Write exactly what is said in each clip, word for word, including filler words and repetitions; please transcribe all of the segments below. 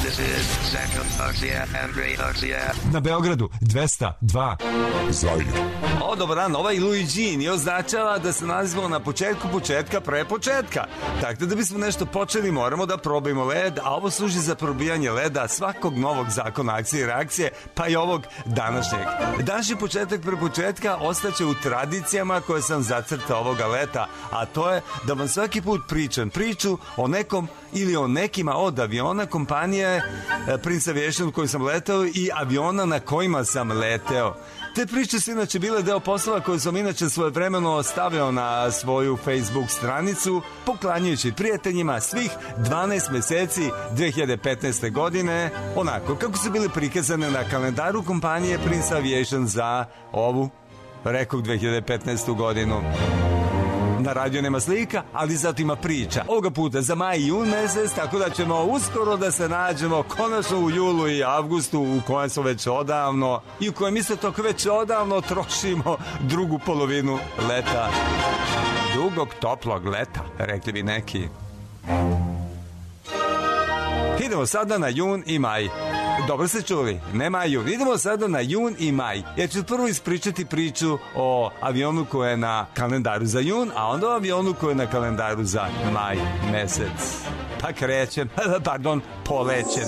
This is Second Oxia and Great Oxia. Na Beogradu dvesta dva. Zaire. O, dobar dan, ovaj Luigi nije označava da se nazivamo na početku početka pre početka. Tako da bismo nešto počeli moramo da probimo led, a ovo služi za probijanje leda svakog novog zakona akcije i reakcije, pa i ovog današnjeg. Današnji početak pre početka ostaće u tradicijama koje sam zacrtao ovoga leta, a to je da vam svaki put pričam priču o nekom ili o nekima od aviona kompanije Prince Aviation u kojoj sam letao i aviona na kojima sam leteo. Te priče su inače bile deo poslova koje sam inače svojevremeno stavio na svoju Facebook stranicu, poklanjujući prijateljima svih dvanaest meseci dve hiljade petnaeste. godine, onako kako su bile prikazane na kalendaru kompanije Prince Aviation za ovu, rekoh, dve hiljade petnaestu. godinu. Na radio nema slika, ali zato ima priča. Ovoga puta za maj i jun mesec, tako da ćemo uskoro da se nađemo konačno u julu i avgustu, u kojem smo već odavno i u kojem isto tako već odavno trošimo drugu polovinu leta. Dugog, toplog leta, rekli bi neki. Idemo sada na jun i maj. Dobro ste čuli, ne maju. Idemo sada na jun i maj. Ja ću prvo ispričati priču o avionu koji je na kalendaru za jun, a onda o avionu koji je na kalendaru za maj mesec. Pa krećem, pardon, polećem.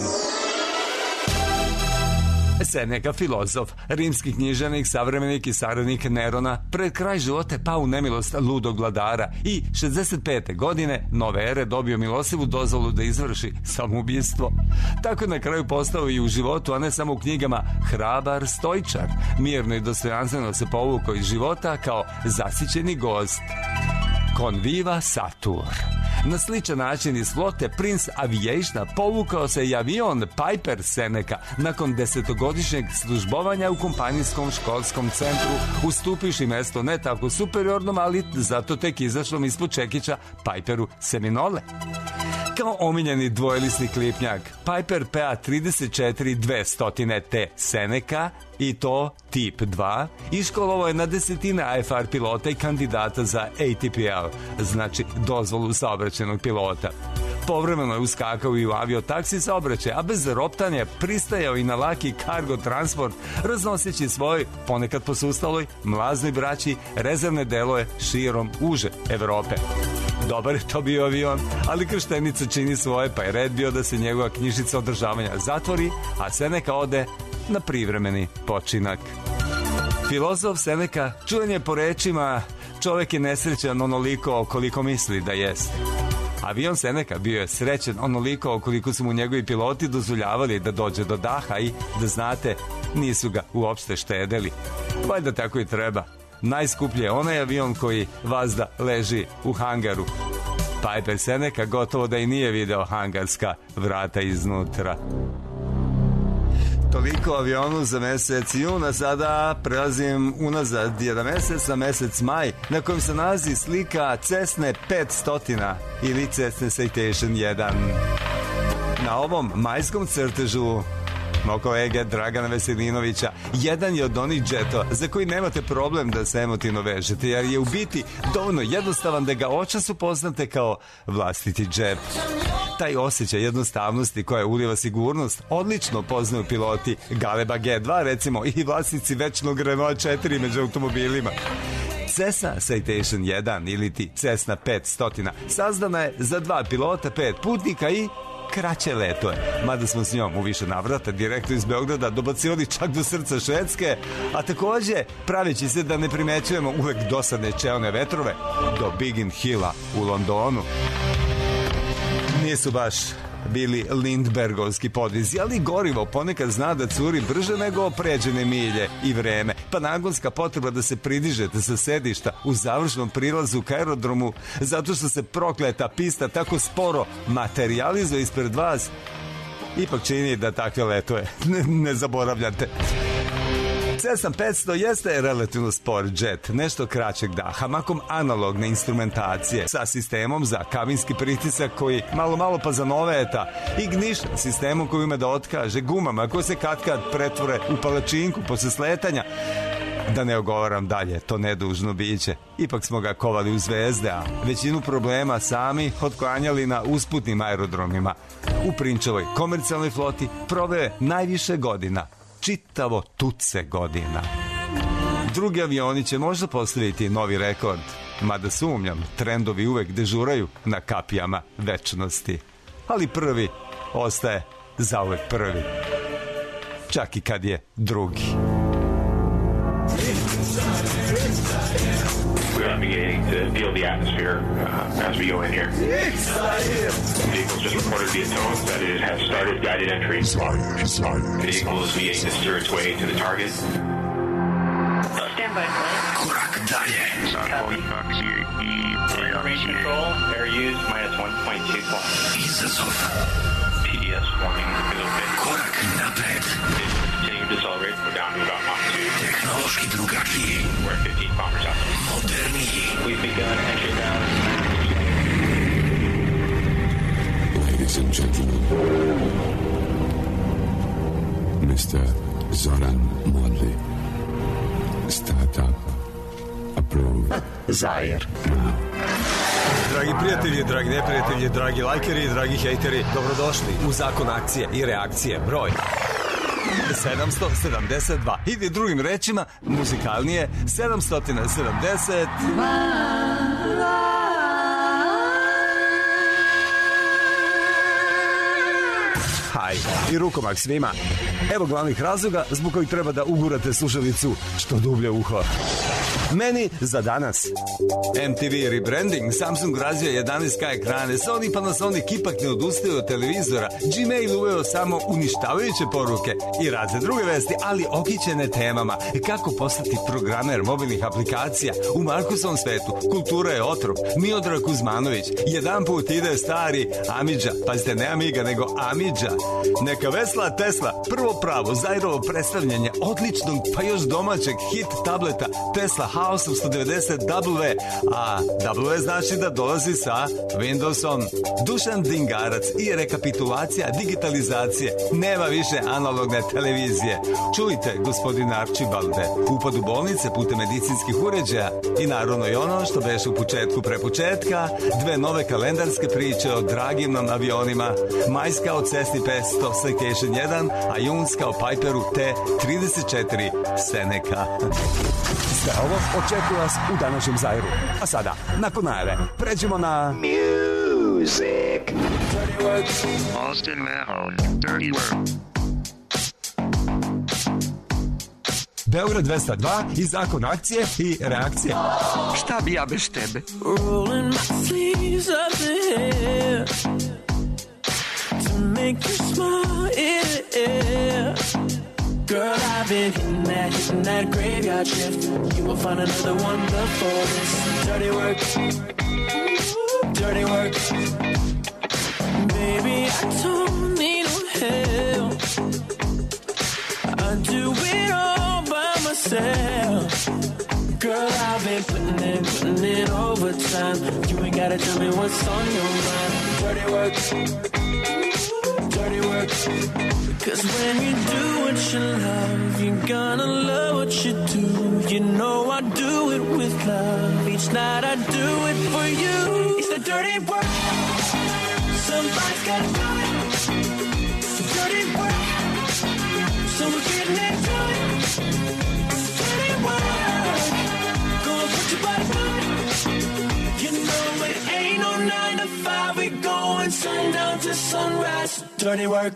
Seneka, filozof, rimski književnik, savremenik i saradnik Nerona, pred kraj života je pao u nemilost ludog vladara i šezdeset pete. godine nove ere dobio milosivu dozvolu da izvrši samoubistvo. Tako je na kraju postao i u životu, a ne samo u knjigama, hrabar stoičar, mirno i dostojanstveno se povukao iz života kao zasićeni gost. Conviva Satur. Na sličan način iz flote Prince Aviationa povukao se i avion Piper Seneca nakon desetogodišnjeg službovanja u kompanijskom školskom centru, ustupivši mesto ne tako superiornom, ali zato tek izašlom ispod čekića Piperu Seminole. Kao omiljeni dvojelisni klipnjak Piper P A trideset četiri dvesta T Seneca, i to tip dva, iškolovao je na desetine A F R pilota i kandidata za A T P L, znači dozvolu saobraćajnog pilota. Povremeno je uskakao i u aviotaksi saobraćaj, a bez roptanja pristajao i na laki kargo transport, raznoseći svoj, ponekad posustaloj, mlaznoj braći rezervne delove širom uže Evrope. Dobar je to bio avion, ali krštenica čini svoje, pa je red bio da se njegova knjižica održavanja zatvori, a Seneca ode na privremeni počinak. Filozof Seneca čuvan je po rečima: čovek je nesrećan onoliko koliko misli da jeste. Avion Seneca bio je srećan onoliko koliko su mu njegovi piloti dozvoljavali da dođe do daha i, da znate, nisu ga uopšte štedeli. Valjda tako i treba. Najskuplji je onaj avion koji vazda leži u hangaru. Piper Seneca gotovo da i nije video hangarska vrata iznutra. Toliko o avionu za mesec juna. Sada prelazim unazad jedan mesec, na mesec maj, na kojem se nalazi slika Cessne petsto ili Cessna Citation jedan. Na ovom majskom crtežu moj kolege Dragana Veselinovića jedan je od onih džetova za koji nemate problem da se emotivno vežete, jer je u biti dovoljno jednostavan da ga očas upoznate kao vlastiti džep. Taj osjećaj jednostavnosti koja uliva sigurnost odlično poznaju piloti Galeba G dva, recimo, i vlasnici večnog Renault četiri među automobilima. Cessna Citation jedan ili ti Cessna petsto sazdana je za dva pilota, pet putnika i kraće leto je, mada smo s njom u više navrata direktno iz Beograda dobacivali čak do srca Švedske, a takođe praveći se da ne primećujemo uvek dosadne čeone vetrove do Biggin Hilla u Londonu. Nisu baš bili Lindbergovski podvizi, ali gorivo ponekad zna da curi brže nego pređene milje i vreme, pa nagonska potreba da se pridižete sa sedišta u završnom prilazu ka aerodromu zato što se prokleta pista tako sporo materializuje ispred vas, ipak čini da takve letove ne, ne zaboravljate. Cessna petsto jeste relativno spor jet, nešto kraćeg daha, makom analogne instrumentacije, sa sistemom za kabinski pritisak koji malo malo pa zanoveta, ignition sistemom koji ume da otkaže, gumama koje se katkad pretvore u palačinku posle sletanja. Da ne ogovaram dalje, to nedužno biće. Ipak smo ga kovali u zvezde, a većinu problema sami otklanjali na usputnim aerodromima. U Prinčevoj komercijalnoj floti proveo je najviše godina, čitavo tuce godina. Drugi avioni će možda postaviti novi rekord, mada sumnjam, trendovi uvek dežuraju na kapijama večnosti. Ali prvi ostaje zauvek prvi, čak i kad je drugi. We are beginning to feel the atmosphere uh, as we go in here. The vehicle just reported via tones that it has started guided entry. The vehicle is beginning to steer its way to the target. Stand by flight. Korak dalje. Zakon akcije i Range control, air use minus one point two point. izazov. P D S warning is okay. Korak napred. Continue to decelerate. We're down to about Mach two. Tehnološki drugačiji. We're at fifteen kilometers out. Moderniji. We've begun entry down. Ladies and gentlemen, mister Zoran Modli, startup approved. Zajer. Now. Dragi prijatelji, dragi neprijatelji, dragi lajkeri, dragi hejteri, dobrodošli u Zakon akcije i reakcije broj sedamsto sedamdeset dva. Ili drugim rečima, muzikalnije, sedamsto sedamdeset... Haj, i rukomak svima. Evo glavnih razloga zbog kojih treba da ugurate slušalicu što dublje u uho. Meni za danas. M T V rebranding, Samsung razvija jedanaest ka ekrane, Sony Panasonic ipak ne odustaju od televizora, Gmail uveo samo uništavajuće poruke i razne druge vesti, ali okićene temama. Kako postati programer mobilnih aplikacija? U Markusovom svetu kultura je otrov. Miodrag Kuzmanović, jedan put ide stari Amidža, pazite, ne Amiga, nego Amidža. Neka vesla Tesla, prvo pravo, Zairovo predstavljanje odličnog, pa još domaćeg hit tableta Tesla House sto devedeset W, a W znači da dolazi sa Windowsom. Dušan Dingarac i rekapitulacija digitalizacije. Nema više analogne televizije. Čujte, gospodine Arčibalde, upad u bolnice putem medicinskih uređaja i naravno i ono što beše u početku pre početka, dve nove kalendarske priče o dragim avionima, majska od Cessni petsto Citation jedan, a junska o Piperu T trideset četiri Seneca. Sve ovo očekuje vas u današnjem Zairu. A sada, nakon najave, pređemo na... Music. Dirty Work. Austin Mahone. Dirty Work. Beograd dvesta dva i Zakon akcije i reakcije. Šta bi ja bez tebe? Rolling my sleeves up ahead to make you smile, yeah. Girl, I've been hitting that, hitting that graveyard shift. You will find another one before this. Dirty work, dirty work. Baby, I don't need no help. I do it all by myself. Girl, I've been putting in, putting in overtime. You ain't gotta tell me what's on your mind. Dirty work, dirty work. Cause when you do what you love, you're gonna love what you do. You know I do it with love. Each night I do it for you. It's the dirty work. Somebody's gotta do it. Dirty work. So we're getting into it. Dirty work. Gonna put your body through it. You know it ain't no nine to five. We going sundown to sunrise. Dirty work.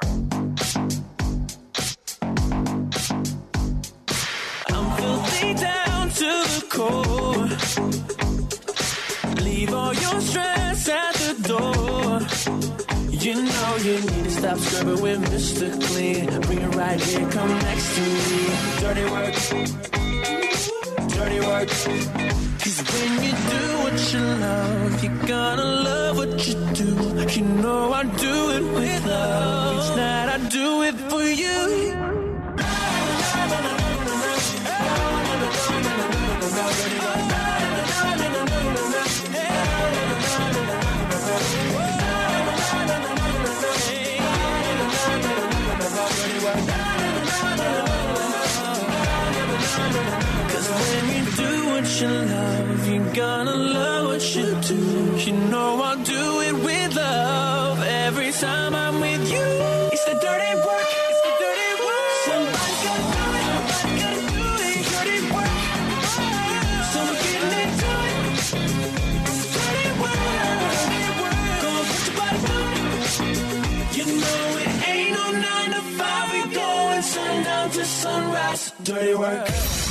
Down to the core. Leave all your stress at the door. You know you need to stop scrubbing with Mister Clean. Bring it right here, come next to me. Dirty work, dirty work. Cause when you do what you love, you're gonna love what you do. You know I do it with love. Each night I do it for you. You love, you're gonna love what you do. You know I'll do it with love every time I'm with Ain't no nine to five, we going sundown to sunrise. Dirty work.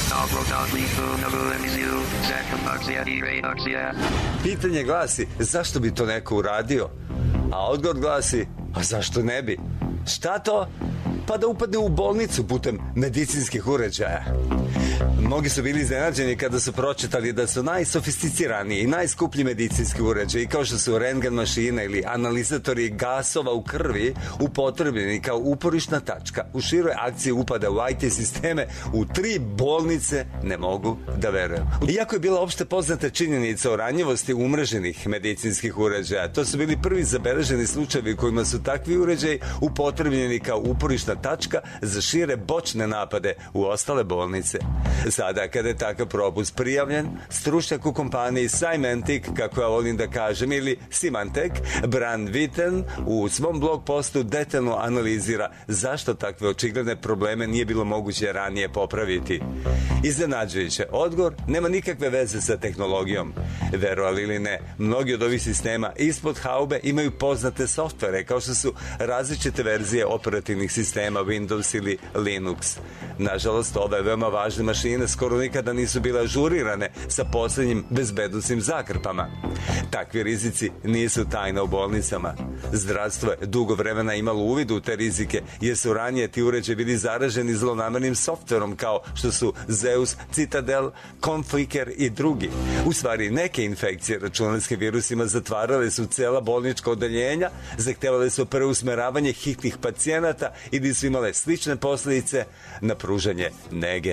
Pitanje glasi, zašto bi to neko uradio? A odgovor glasi, a zašto ne bi? Šta to? Pa da upadne u bolnicu putem medicinskih uređaja. Mnogi su bili iznenađeni kada su pročitali da su najsofisticiraniji i najskuplji medicinski uređaji, kao što su rentgen mašine ili analizatori gasova u krvi, upotrebljeni kao uporišna tačka u široj akciji upada u I T sisteme u tri bolnice, ne mogu da verujem. Iako je bila opšte poznata činjenica o ranjivosti umreženih medicinskih uređaja, to su bili prvi zabeleženi slučajevi kojima su takvi uređaji upotrebljeni kao uporišna tačka za šire bočne napade u ostale bolnice. Sada, kada je takav propust prijavljen, stručnjak u kompaniji Symantec, kako ja volim da kažem, ili Symantec, Brand Witten, u svom blog postu detaljno analizira zašto takve očigledne probleme nije bilo moguće ranije popraviti. Iznenađujuće, odgovor nema nikakve veze sa tehnologijom. Verovali ili ne, mnogi od ovih sistema ispod haube imaju poznate softvere, kao što su različite verzije operativnih sistema Windows ili Linux. Nažalost, ove veoma važne mašine skoro nikada nisu bile ažurirane sa poslednjim bezbednosnim zakrpama. Takvi rizici nisu tajna u bolnicama. Zdravstvo je dugo vremena imalo uvid u te rizike, jer su ranije ti uređaji bili zaraženi zlonamernim softverom kao što su Zeus, Citadel, Conflicker i drugi. U stvari, neke infekcije računarskim virusima zatvarale su cela bolnička odeljenja, zahtevale su preusmeravanje hitnih pacijenata ili su imale slične posledice na pružanje nege.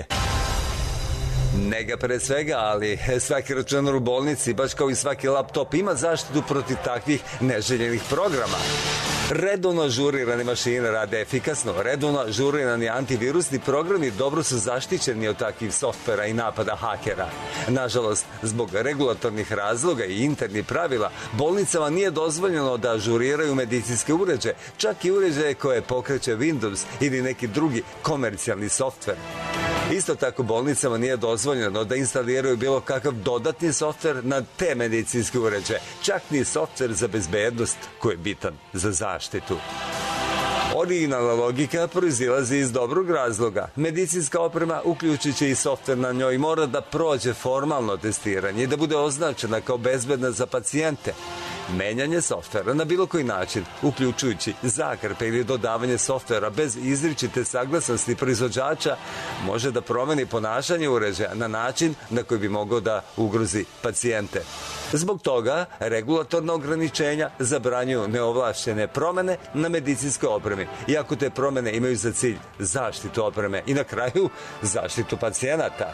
Nega pre svega, ali svaki računar u bolnici, baš kao i svaki laptop, ima zaštitu protiv takvih neželjenih programa. Redovno ažurirane mašine rade efikasno, redovno ažurirani antivirusni programi dobro su zaštićeni od takvih softvera i napada hakera. Nažalost, zbog regulatornih razloga i internih pravila, bolnicama nije dozvoljeno da ažuriraju medicinske uređaje, čak i uređaje koje pokreće Windows ili neki drugi komercijalni softver. Isto tako, bolnicama nije dozvoljeno da instaliraju bilo kakav dodatni softver na te medicinske uređaje, čak ni softver za bezbednost koji je bitan za zaštitu. Originalna logika proizilazi iz dobrog razloga. Medicinska oprema, uključujući i softver na njoj, mora da prođe formalno testiranje i da bude označena kao bezbedna za pacijente. Menjanje softvera na bilo koji način, uključujući zakrpe ili dodavanje softvera bez izričite saglasnosti proizvođača, može da promeni ponašanje uređaja na način na koji bi mogao da ugrozi pacijente. Zbog toga, regulatorna ograničenja zabranjuju neovlašćene promene na medicinskoj opremi, iako te promene imaju za cilj zaštitu opreme i na kraju zaštitu pacijenata.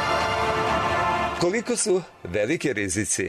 Koliko su veliki rizici?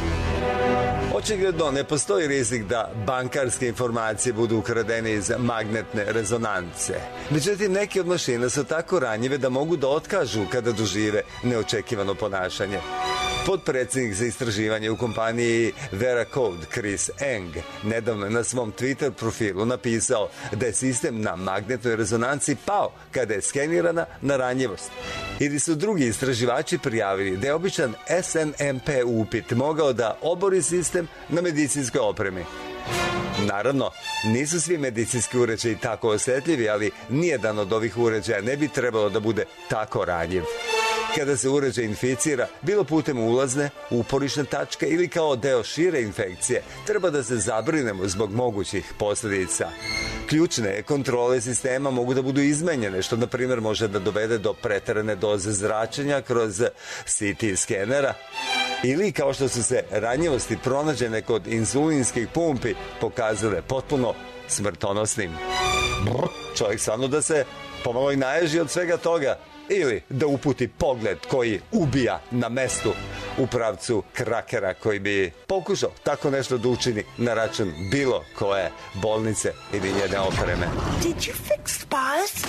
Očigledno ne postoji rizik da bankarske informacije budu ukradene iz magnetne rezonance. Međutim, neke od mašina su tako ranjive da mogu da otkažu kada dožive neočekivano ponašanje. Podpredsednik za istraživanje u kompaniji Veracode, Chris Eng, nedavno je na svom Twitter profilu napisao da je sistem na magnetnoj rezonanci pao kada je skenirana na ranjivost. Ili su drugi istraživači prijavili da je običan S N M P upit mogao da obori sistem na medicinskoj opremi. Naravno, nisu svi medicinski uređaji tako osetljivi, ali nijedan od ovih uređaja ne bi trebalo da bude tako ranjiv. Kada se uređaj inficira, bilo putem ulazne, uporišne tačke ili kao deo šire infekcije, treba da se zabrinemo zbog mogućih posljedica. Ključne kontrole sistema mogu da budu izmenjene, što na primjer može da dovede do preterane doze zračenja kroz C T skenera, ili kao što su se ranjivosti pronađene kod insulinskih pumpi pokazale potpuno smrtonosnim. Brr, čovjek stvarno da se pomalo i naježi od svega toga, ili da uputi pogled koji ubija na mestu u pravcu krakera koji bi pokušao tako nešto da učini na račun bilo koje bolnice ili njene opreme. Did you fix the bus?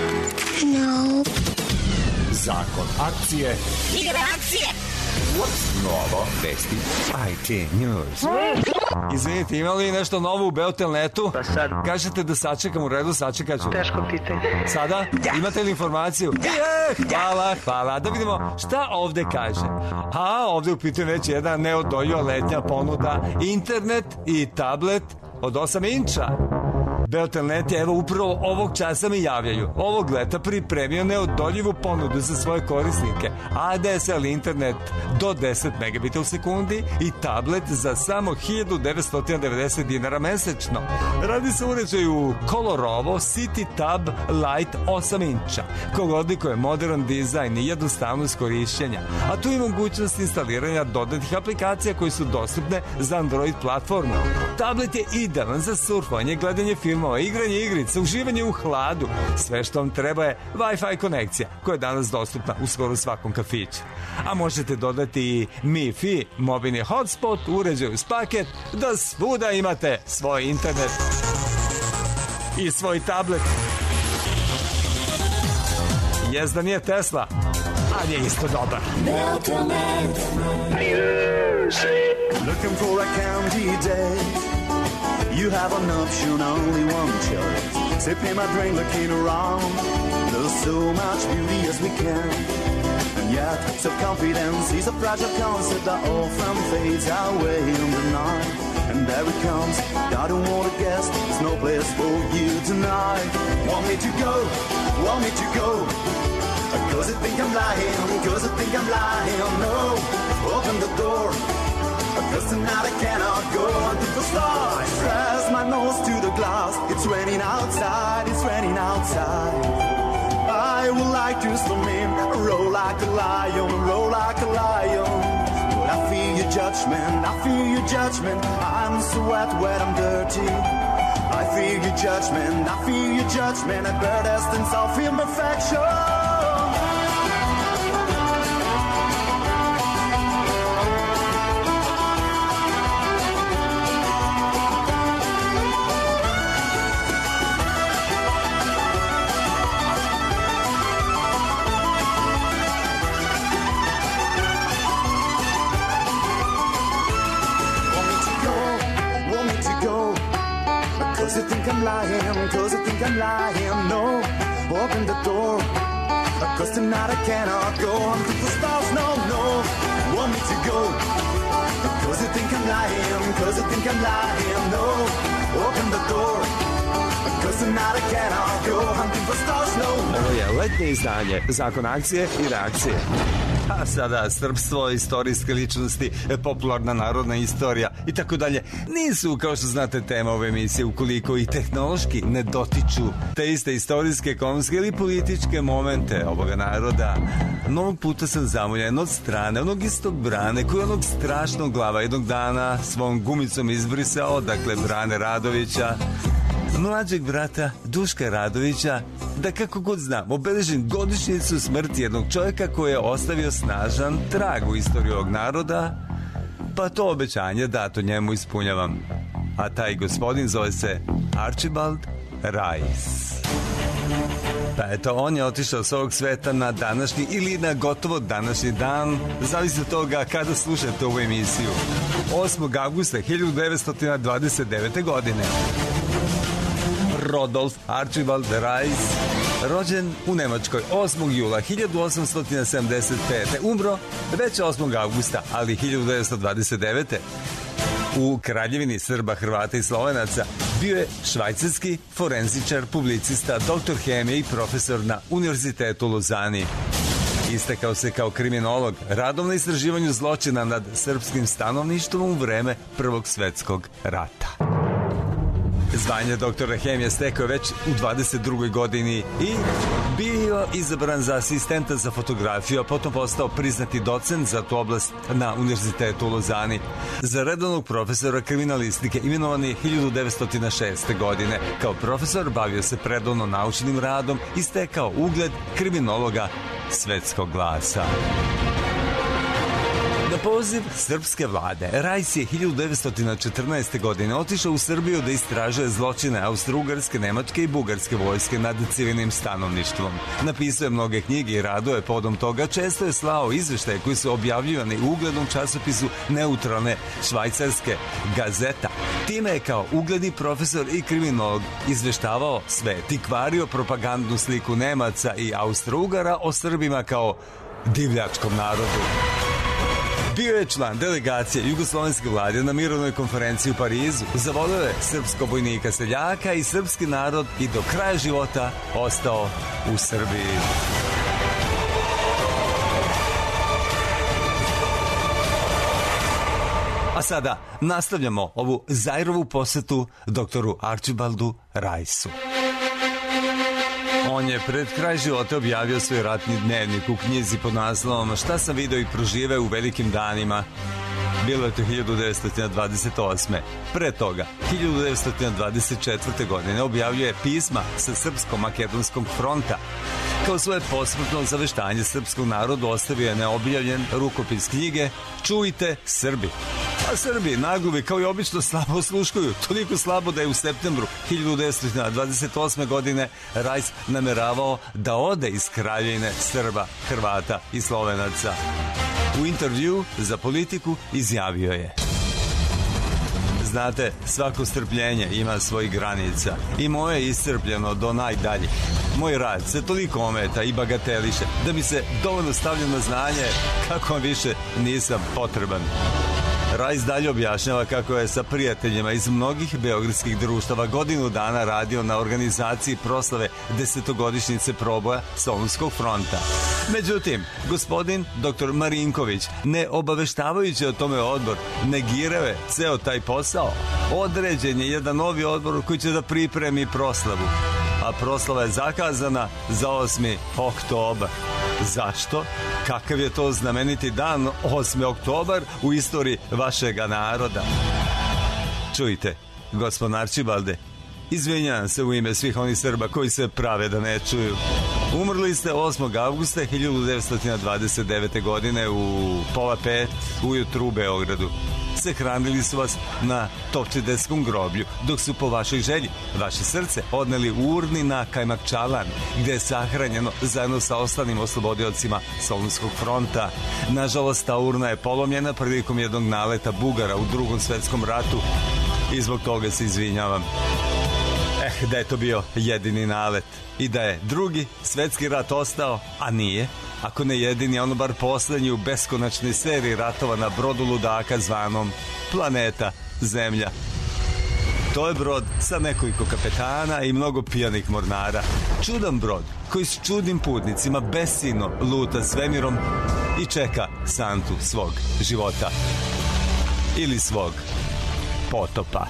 No. Zakon akcije. Igre akcije. What's novo? Vesti I T News. Izvinite, ima li nešto novo u Beotelnetu? Pa sad. Kažete da sačekam, u redu, sačekat ću. Teško pitanje. Sada? Imate li informaciju? Je, hvala, hvala. Da vidimo šta ovde kaže. A, ovde u pitanju već jedna neodoljiva letnja ponuda. Internet i tablet od osam inča. Beotelnet je evo upravo ovog časa mi javljaju. Ovog leta pripremio neodoljivu ponudu za svoje korisnike. A D S L internet do deset megabita u sekundi i tablet za samo hiljadu devetsto devedeset dinara mesečno. Radi se o uređaju Colorovo City Tab Lite osam inča, kog odlikuje modern dizajn i jednostavnost korišćenja, a tu i mogućnost instaliranja dodatnih aplikacija koje su dostupne za Android platformu. Tablet je idealan za surfovanje, gledanje filmova, igranje igrica, uživanje u hladu. Sve što vam treba je Wi-Fi konekcija, koja je danas dostupna u skoro svakom kafiću. A možete dodati i MiFi, mobilni hotspot, uređaj uz paket, da svuda imate svoj internet i svoj tablet. Jezda nije Tesla, ali je isto dobar. Looking for a candidate. You have an option, only one choice. Sipping my drink, looking around. There's so much beauty as we can. And yet, self-confidence is a fragile concept that often fades away in the night. And there it comes, I don't want to guess. There's no place for you tonight. Want me to go, want me to go. Cause I think I'm lying, cause I think I'm lying. No, open the door. Cause tonight I cannot go until the stars. Press my nose to the glass. It's raining outside, it's raining outside. I would like to swim in, roll like a lion, roll like a lion. But I feel your judgment, I feel your judgment. I'm so wet, wet, I'm dirty. I feel your judgment, I feel your judgment. A bird essence of imperfection. Cause I think I'm lying, cause I think I'm lying, no, open the door. Cause tonight I cannot go until the stars, no, no, want me to go. Cause I think I'm lying, cause I think I'm lying, no, open the door. Cause tonight I cannot go until the stars, no, no. Ovo je letnje izdanje, zakon akcije i reakcije. A sada srpstvo, istorijske ličnosti, popularna narodna istorija i tako dalje nisu, kao što znate, tema ove emisije ukoliko i tehnološki ne dotiču te iste istorijske, ekonomske ili političke momente ovoga naroda. Mnogog puta sam zamoljen od strane onog istog Brane koji onog strašnog glava jednog dana svom gumicom izbrisao, dakle Brane Radovića, mlađeg brata Duška Radovića, da kako god znam obeležim godišnjicu smrti jednog čovjeka koji je ostavio snažan trag u istoriji ovog naroda, pa to obećanje dato njemu ispunjavam. A taj gospodin zove se Archibald Rice. Pa eto, on je otišao s ovog sveta na današnji ili na gotovo današnji dan, zavisi od toga kada slušate ovu emisiju, osmog avgusta hiljadu devetsto dvadeset devete. godine. Rodolf Archibald Rice, rođen u Nemačkoj osmog jula hiljadu osamsto sedamdeset pete. Umro već osmog avgusta, ali hiljadu devetsto dvadeset devete. U Kraljevini Srba, Hrvata i Slovenaca bio je švajcarski forenzičar, publicista, doktor hemije i profesor na Univerzitetu u Lozani. Istakao se kao kriminolog, radom na istraživanju zločina nad srpskim stanovništvom u vreme Prvog svetskog rata. Zvanje doktora hemije stekao već u dvadeset drugoj godini i bio izabran za asistenta za fotografiju, a potom postao priznati docent za tu oblast na Univerzitetu u Lozani. Za redovnog profesora kriminalistike imenovan je hiljadu devetsto šeste. godine. Kao profesor bavio se predovno naučnim radom i stekao ugled kriminologa svetskog glasa. Na poziv srpske vlade, Rice je hiljadu devetsto četrnaeste. godine otišao u Srbiju da istražuje zločine Austro-Ugarske, Nemačke i Bugarske vojske nad civilnim stanovništvom. Napisao je mnoge knjige i radove podom toga, često je slao izveštaje koji su objavljivani u uglednom časopisu neutralne švajcarske Gazeta. Time je kao ugledni profesor i kriminolog izveštavao svet i kvario propagandnu sliku Nemaca i Austro-Ugara o Srbima kao divljačkom narodu. Bio je član delegacije jugoslovenske vlade na mirovnoj konferenciji u Parizu. Zavoleo je srpskog vojnika seljaka i srpski narod i do kraja života ostao u Srbiji. A sada nastavljamo ovu Zairovu posetu doktoru Arčibaldu Rajsu. On je pred kraj života objavio svoj ratni dnevnik u knjizi pod naslovom Šta sam video i proživeo u velikim danima. Bilo je to hiljadu devetsto dvadeset osme. Pre toga, hiljadu devetsto dvadeset četvrte. godine objavljuje pisma sa Srpsko-makedonskog fronta. Kao svoje posmrtno zaveštanje srpskog narodu ostavio je neobjavljen rukopis knjige Čujte Srbi. A Srbi, nagluvi, kao i obično, slabo osluškuju. Toliko slabo da je u septembru hiljadu devetsto dvadeset osme. godine Rajs nameravao da ode iz kraljevine Srba, Hrvata i Slovenaca. U intervju za Politiku izjavio je: Znate, svako strpljenje ima svojih granica i moje je iscrpljeno do najdaljih. Moj rad se toliko ometa i bagateliše da mi se dovoljno stavlja na znanje kako vam više nisam potreban. Rajs dalje objašnjava kako je sa prijateljima iz mnogih beogradskih društava godinu dana radio na organizaciji proslave desetogodišnjice proboja Solunskog fronta. Međutim, gospodin doktor Marinković, ne obaveštavajući o tome odbor, negirao je ceo taj posao. Određen je jedan novi odbor koji će da pripremi proslavu, a proslava je zakazana za osmi oktobar. Zašto? Kakav je to znameniti dan, osmi oktobar, u istoriji vašega naroda? Čujte, gospod Arčibalde, izvinjavam se u ime svih onih Srba koji se prave da ne čuju. Umrli ste osmog avgusta hiljadu devetsto dvadeset devete. godine u pola pet ujutru u Beogradu. Sahranili su vas na Topčedeskom groblju, dok su po vašoj želji vaše srce odneli u urni na Kajmakčalan, gde je sahranjeno zajedno sa ostalim oslobodiocima Solunskog fronta. Nažalost, ta urna je polomljena prilikom jednog naleta Bugara u Drugom svetskom ratu i zbog toga se izvinjavam. Eh, da je to bio jedini nalet i da je Drugi svetski rat ostao, a nije, ako ne jedini, ono bar poslednji u beskonačnoj seriji ratova na brodu ludaka zvanom Planeta Zemlja. To je brod sa nekoliko kapetana i mnogo pijanih mornara. Čudan brod koji s čudnim putnicima besciljno luta svemirom i čeka santu svog života ili svog potopa.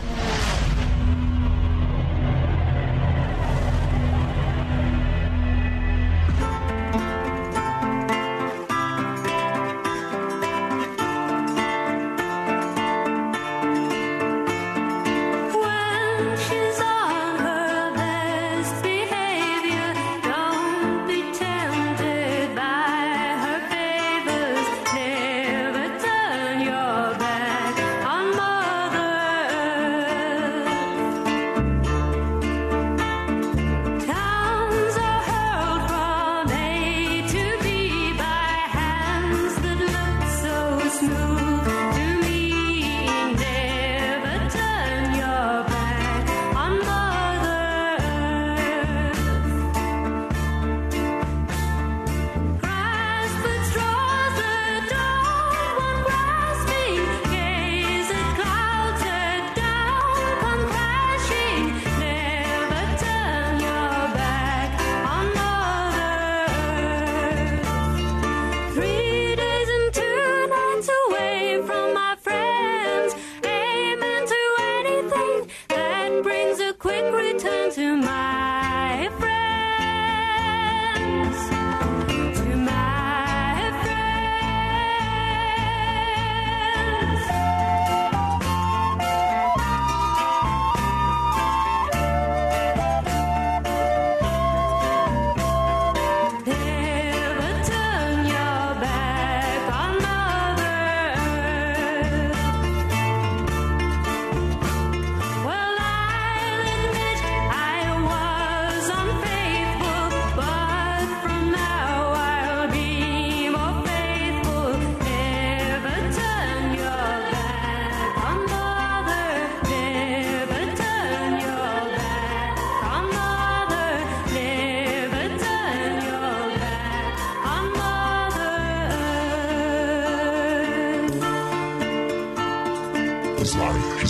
Never turn your back on Mother Earth.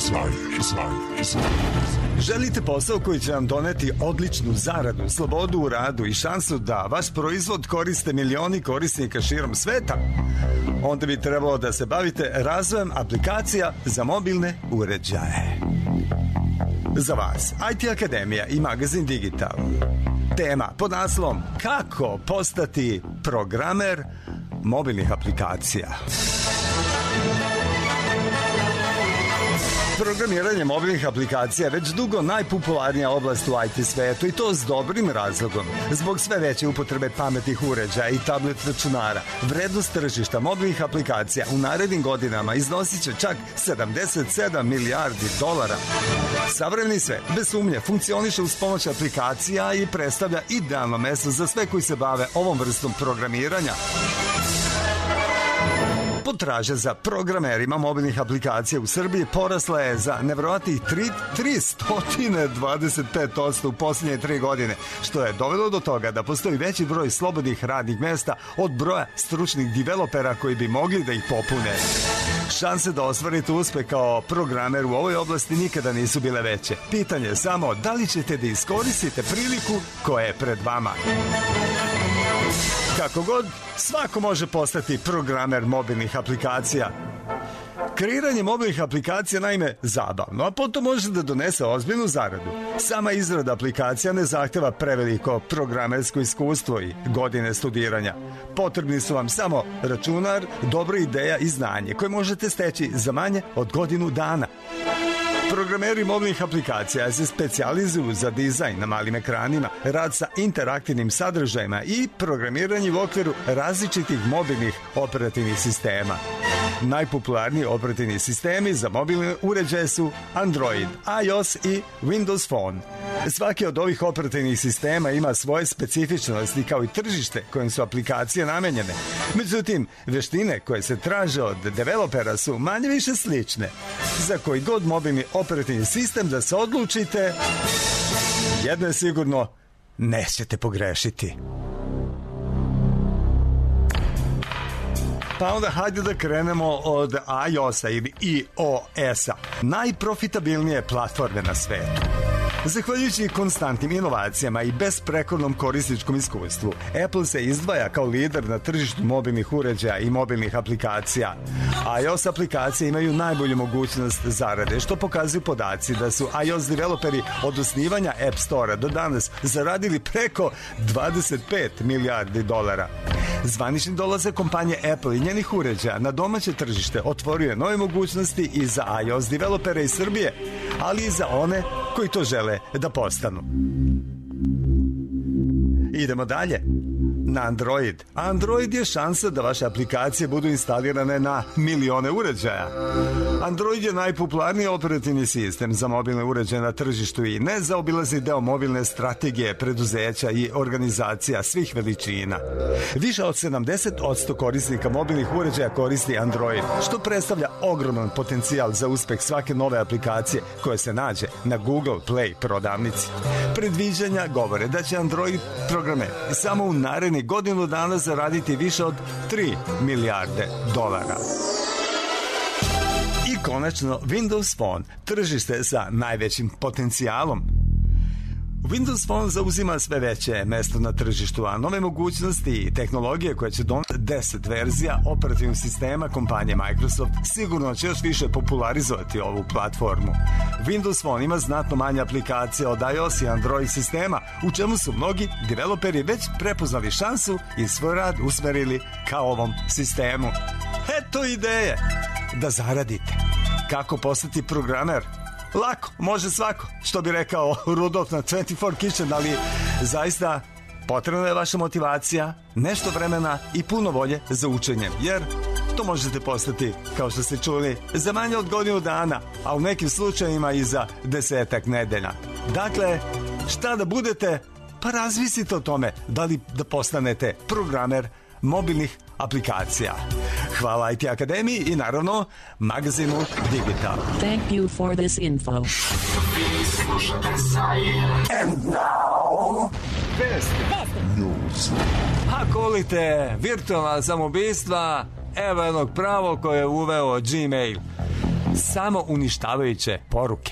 Želite posao koji će vam doneti odličnu zaradu, slobodu u radu i šansu da vaš proizvod koriste milioni korisnika širom sveta? Onda bi trebalo da se bavite razvojem aplikacija za mobilne uređaje. Za vas, I T Akademija i magazin Digital. Tema pod naslovom Kako postati programer mobilnih aplikacija. Programiranje mobilnih aplikacija je već dugo najpopularnija oblast u I T svetu i to s dobrim razlogom. Zbog sve veće upotrebe pametnih uređaja i tablet računara, vrednost tržišta mobilnih aplikacija u narednim godinama iznosit će čak sedamdeset sedam milijardi dolara. Savremeni svet, bez sumnje, funkcioniše uz pomoć aplikacija i predstavlja idealno mesto za sve koji se bave ovom vrstom programiranja. Potražnja za programerima mobilnih aplikacija u Srbiji porasla je za neverovatnih tristo dvadeset pet posto u posljednje tri godine, što je dovelo do toga da postoji veći broj slobodnih radnih mesta od broja stručnih developera koji bi mogli da ih popune. Šanse da ostvarite uspeh kao programer u ovoj oblasti nikada nisu bile veće. Pitanje je samo da li ćete da iskoristite priliku koja je pred vama. Kako god, svako može postati programer mobilnih aplikacija. Kreiranje mobilnih aplikacija naime zabavno, a potom može da donese ozbiljnu zaradu. Sama izrada aplikacija ne zahteva preveliko programersko iskustvo i godine studiranja. Potrebni su vam samo računar, dobra ideja i znanje koje možete steći za manje od godinu dana. Programeri mobilnih aplikacija se specijalizuju za dizajn na malim ekranima, rad sa interaktivnim sadržajima i programiranje u okviru različitih mobilnih operativnih sistema. Najpopularniji operativni sistemi za mobilne uređaje su Android, iOS i Windows Phone. Svaki od ovih operativnih sistema ima svoje specifičnosti kao i tržište kojim su aplikacije namenjene. Međutim, veštine koje se traže od developera su manje više slične. Za koji god mobilni operativni sistem da se odlučite, jedno je sigurno, nećete pogrešiti. Pa onda hajde da krenemo od iOS-a ili i o es-a, najprofitabilnije platforme na svetu. Zahvaljujući konstantnim inovacijama i besprekornom korisničkom iskustvu, Apple se izdvaja kao lider na tržištu mobilnih uređaja i mobilnih aplikacija. iOS aplikacije imaju najbolju mogućnost zarade, što pokazuju podaci da su iOS developeri od osnivanja App Store-a do danas zaradili preko dvadeset pet milijardi dolara. Zvanični dolazak kompanije Apple i njenih uređaja na domaće tržište otvorio je nove mogućnosti i za iOS developere iz Srbije, ali i za one koji to žele da postanu. Idemo dalje. Na Android. Android je šansa da vaše aplikacije budu instalirane na milione uređaja. Android je najpopularniji operativni sistem za mobilne uređaje na tržištu i nezaobilazni deo mobilne strategije preduzeća i organizacija svih veličina. Više od sedamdeset posto korisnika mobilnih uređaja koristi Android, što predstavlja ogroman potencijal za uspeh svake nove aplikacije koja se nađe na Google Play prodavnici. Predviđanja govore da će Android programer samo u narednih godinu dana zaraditi više od tri milijarde dolara. I konačno Windows Phone, tržište sa najvećim potencijalom. Windows Phone zauzima sve veće mesto na tržištu, a nove mogućnosti i tehnologije koje će doneti deset verzija operativnog sistema kompanije Microsoft sigurno će još više popularizovati ovu platformu. Windows Phone ima znatno manje aplikacije od iOS i Android sistema, u čemu su mnogi developeri već prepoznali šansu i svoj rad usmerili ka ovom sistemu. Eto ideje da zaradite. Kako postati programer? Lako, može svako, što bi rekao Rudolf na dvadeset četiri Kitchen, ali zaista potrebna je vaša motivacija, nešto vremena i puno volje za učenjem, jer to možete postati, kao što ste čuli, za manje od godinu dana, a u nekim slučajima i za desetak nedelja. Dakle, šta da budete, pa razmislite o tome da li da postanete programer mobilnih aplikacija. Hvala I T Akademiji i naravno magazinu Digital. Thank you for this info. And now, Best News. Ako volite virtualna samoubistva, evo jednog pravo koje je uveo Gmail. samo uništavajuće poruke.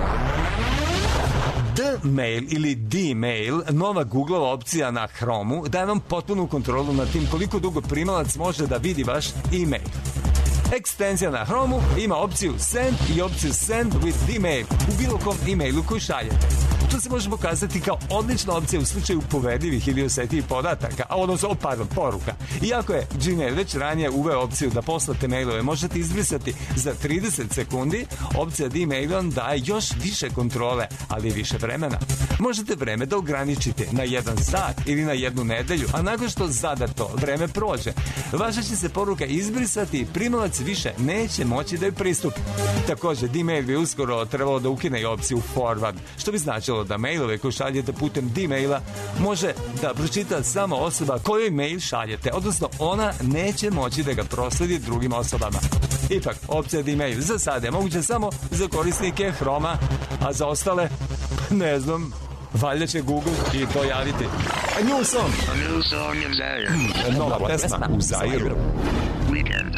D-mail ili D-mail, nova Googleova opcija na Chromu, daje vam potpunu kontrolu nad tim koliko dugo primalac može da vidi vaš e-mail. Ekstenzija na Chromu ima opciju Send i opciju Send with D-mail u bilo kom e-mailu koji šaljete. To se može pokazati kao odlična opcija u slučaju povedivih ili osetljivih podataka, a odnosno, oh, pardon, poruka. Iako je Gmail već ranije uveo opciju da poslate mailove možete izbrisati za trideset sekundi, opcija D-mailom daje još više kontrole, ali i više vremena. Možete vreme da ograničite na jedan sat ili na jednu nedelju, a nakon što zadato vreme prođe, vaša će se poruka izbrisati i primalac više neće moći da je pristupi. Takođe, D-mail bi uskoro trebalo da ukine i opciju Forward, što bi značilo da mailove koje šaljete putem D-maila može da pročita samo osoba kojoj mail šaljete, odnosno ona neće moći da ga prosledi drugim osobama. Ipak, opcija D-mail za sada je moguće samo za korisnike Chroma, a za ostale, ne znam, valjda će Google i to javiti. A new song! A new song in Zaire. Nova pesma u Zairu. Weekend.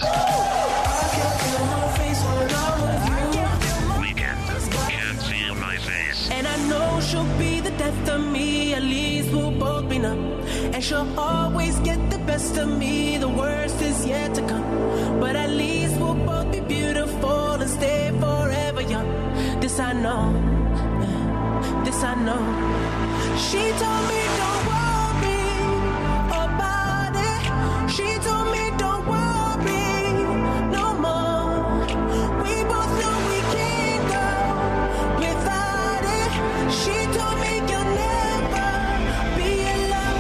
And I know she'll be the death of me, at least we'll both be numb. And she'll always get the best of me, the worst is yet to come. But at least we'll both be beautiful and stay forever young. This I know, this I know. She told me don't worry about it. She told me don't worry no more. We both know we can't go without it. She told me you'll never be alone.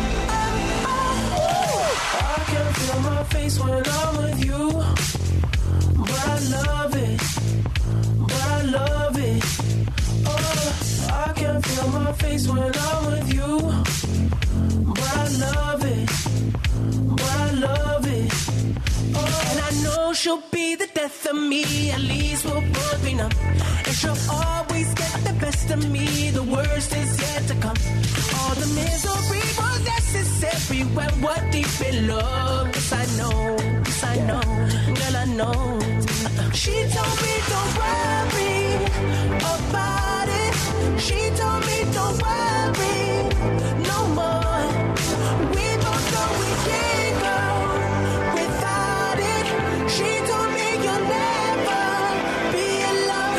I can feel my face when I'm with you, but I love it, but I love it. Oh, I can feel my face when I'm with you, but I love it, but I love it. Oh, and I know she'll be the death of me, at least we'll both be numb. And she'll always get the best of me, the worst is yet to come. All the misery was necessary when we're deep in love. Yes, I know, yes, I know, girl, I know. She told me don't worry about it. She told me don't worry no more. We both know we can't go without it. She told me you'll never be alone.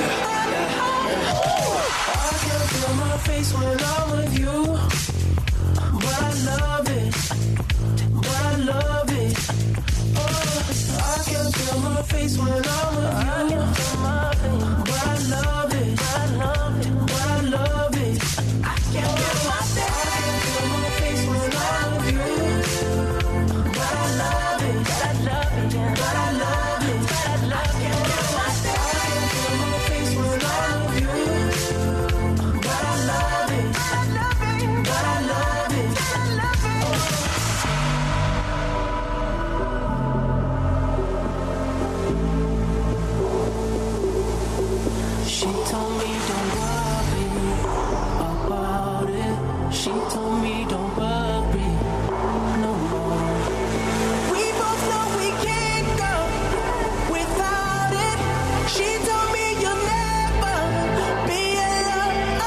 I can feel my face when I'm with you, but I love it, but I love it. Oh, I can feel my face when I'm with you, but I love it, but I love it, but I love it. I can feel my face when I'm with you, but I love it, but I love it, but I love it, but I love it. I can feel my face when I'm with you, but I love it, but I love it, but I love it. She told me don't worry about it. She told me don't worry no more. We both know we can't go without it. She told me you'll never be alone.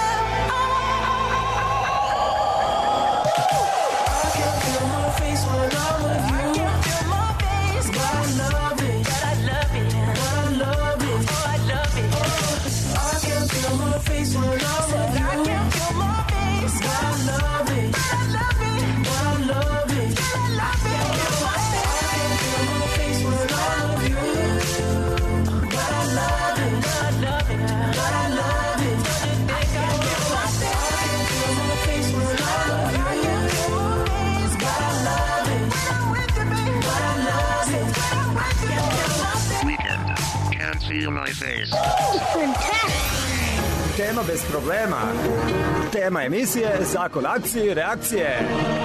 I can feel my face when I'm with you. I can feel my face, but I love it, but I love it, but I love it, oh I love it. I can feel my face when I'm with you. I can feel my face, but I love it, but I love it, but I love it, but I love it. I can feel my face when I'm with you, but I love it, but I love it, but I love it. I can feel my face when I'm with you, but I love it, but I love it. Weekend. Can't feel my face. Tema bez problema. Tema emisije, zakon akcije i reakcije.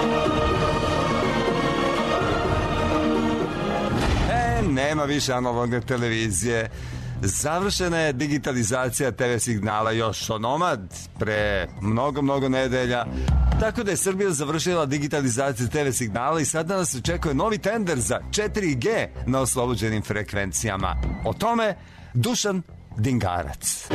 E, nema više analogne televizije. Završena je digitalizacija te ve signala još onomad pre mnogo, mnogo nedelja. Tako da je Srbija završila digitalizaciju te ve signala i sada nas očekuje novi tender za četiri ge na oslobođenim frekvencijama. O tome Dušan Dingarac.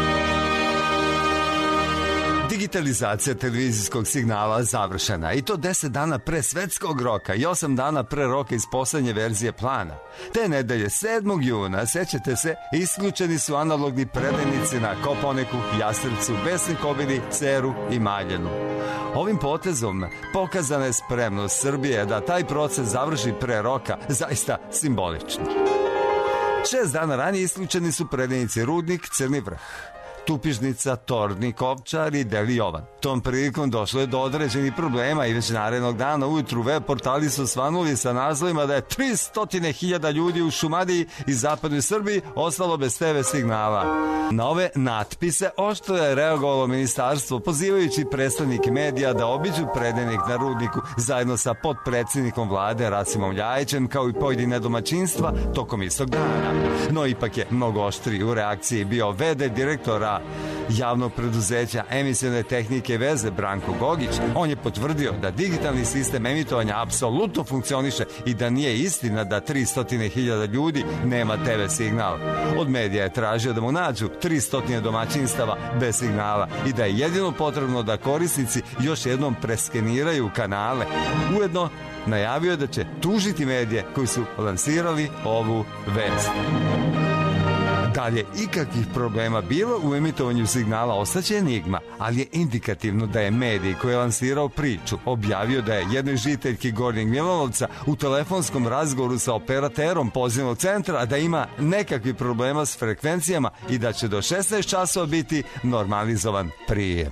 Digitalizacija televizijskog signala završena i to deset dana pre svetskog roka i osam dana pre roka iz poslednje verzije plana. Te nedelje sedmog juna, sećate se, isključeni su analogni predajnici na Kopaoniku, Jastrevcu, Besnoj Kobili, Ceru i Maljenu. Ovim potezom pokazana je spremnost Srbije da taj proces završi pre roka, zaista simbolično. Šest dana ranije isključeni su predajnici Rudnik, Crni vrh, Tupižnica, Tornik, Ovčar i Deli Jovan. Tom prilikom došlo je do određenih problema i već narednog dana ujutru web portali su svanuli sa nazlovima da je tristo hiljada ljudi u Šumadiji i zapadnoj Srbiji ostalo bez te ve signala. Na ove natpise oštro je reagovalo ministarstvo, pozivajući predstavnike medija da obiđu predajnik na Rudniku zajedno sa potpredsjednikom vlade Rasimom Ljajićem, kao i pojedine domaćinstva tokom istog dana. No ipak je mnogo oštriji u reakciji bio ve de direktora javnog preduzeća emisione tehnike i veze Branko Gogić. On je potvrdio da digitalni sistem emitovanja apsolutno funkcioniše i da nije istina da tristo hiljada ljudi nema te ve signal. Od medija je tražio da mu nađu tristo domaćinstava bez signala i da je jedino potrebno da korisnici još jednom preskeniraju kanale. Ujedno najavio je da će tužiti medije koji su lansirali ovu vest. Dalje, ikakvih problema bilo u emitovanju signala ostaće enigma, ali je indikativno da je medij koji je lansirao priču objavio da je jednoj žiteljki Gornjeg Milanovca u telefonskom razgovoru sa operaterom pozivnog centra da ima nekakvih problema s frekvencijama i da će do šesnaest časova biti normalizovan prijem.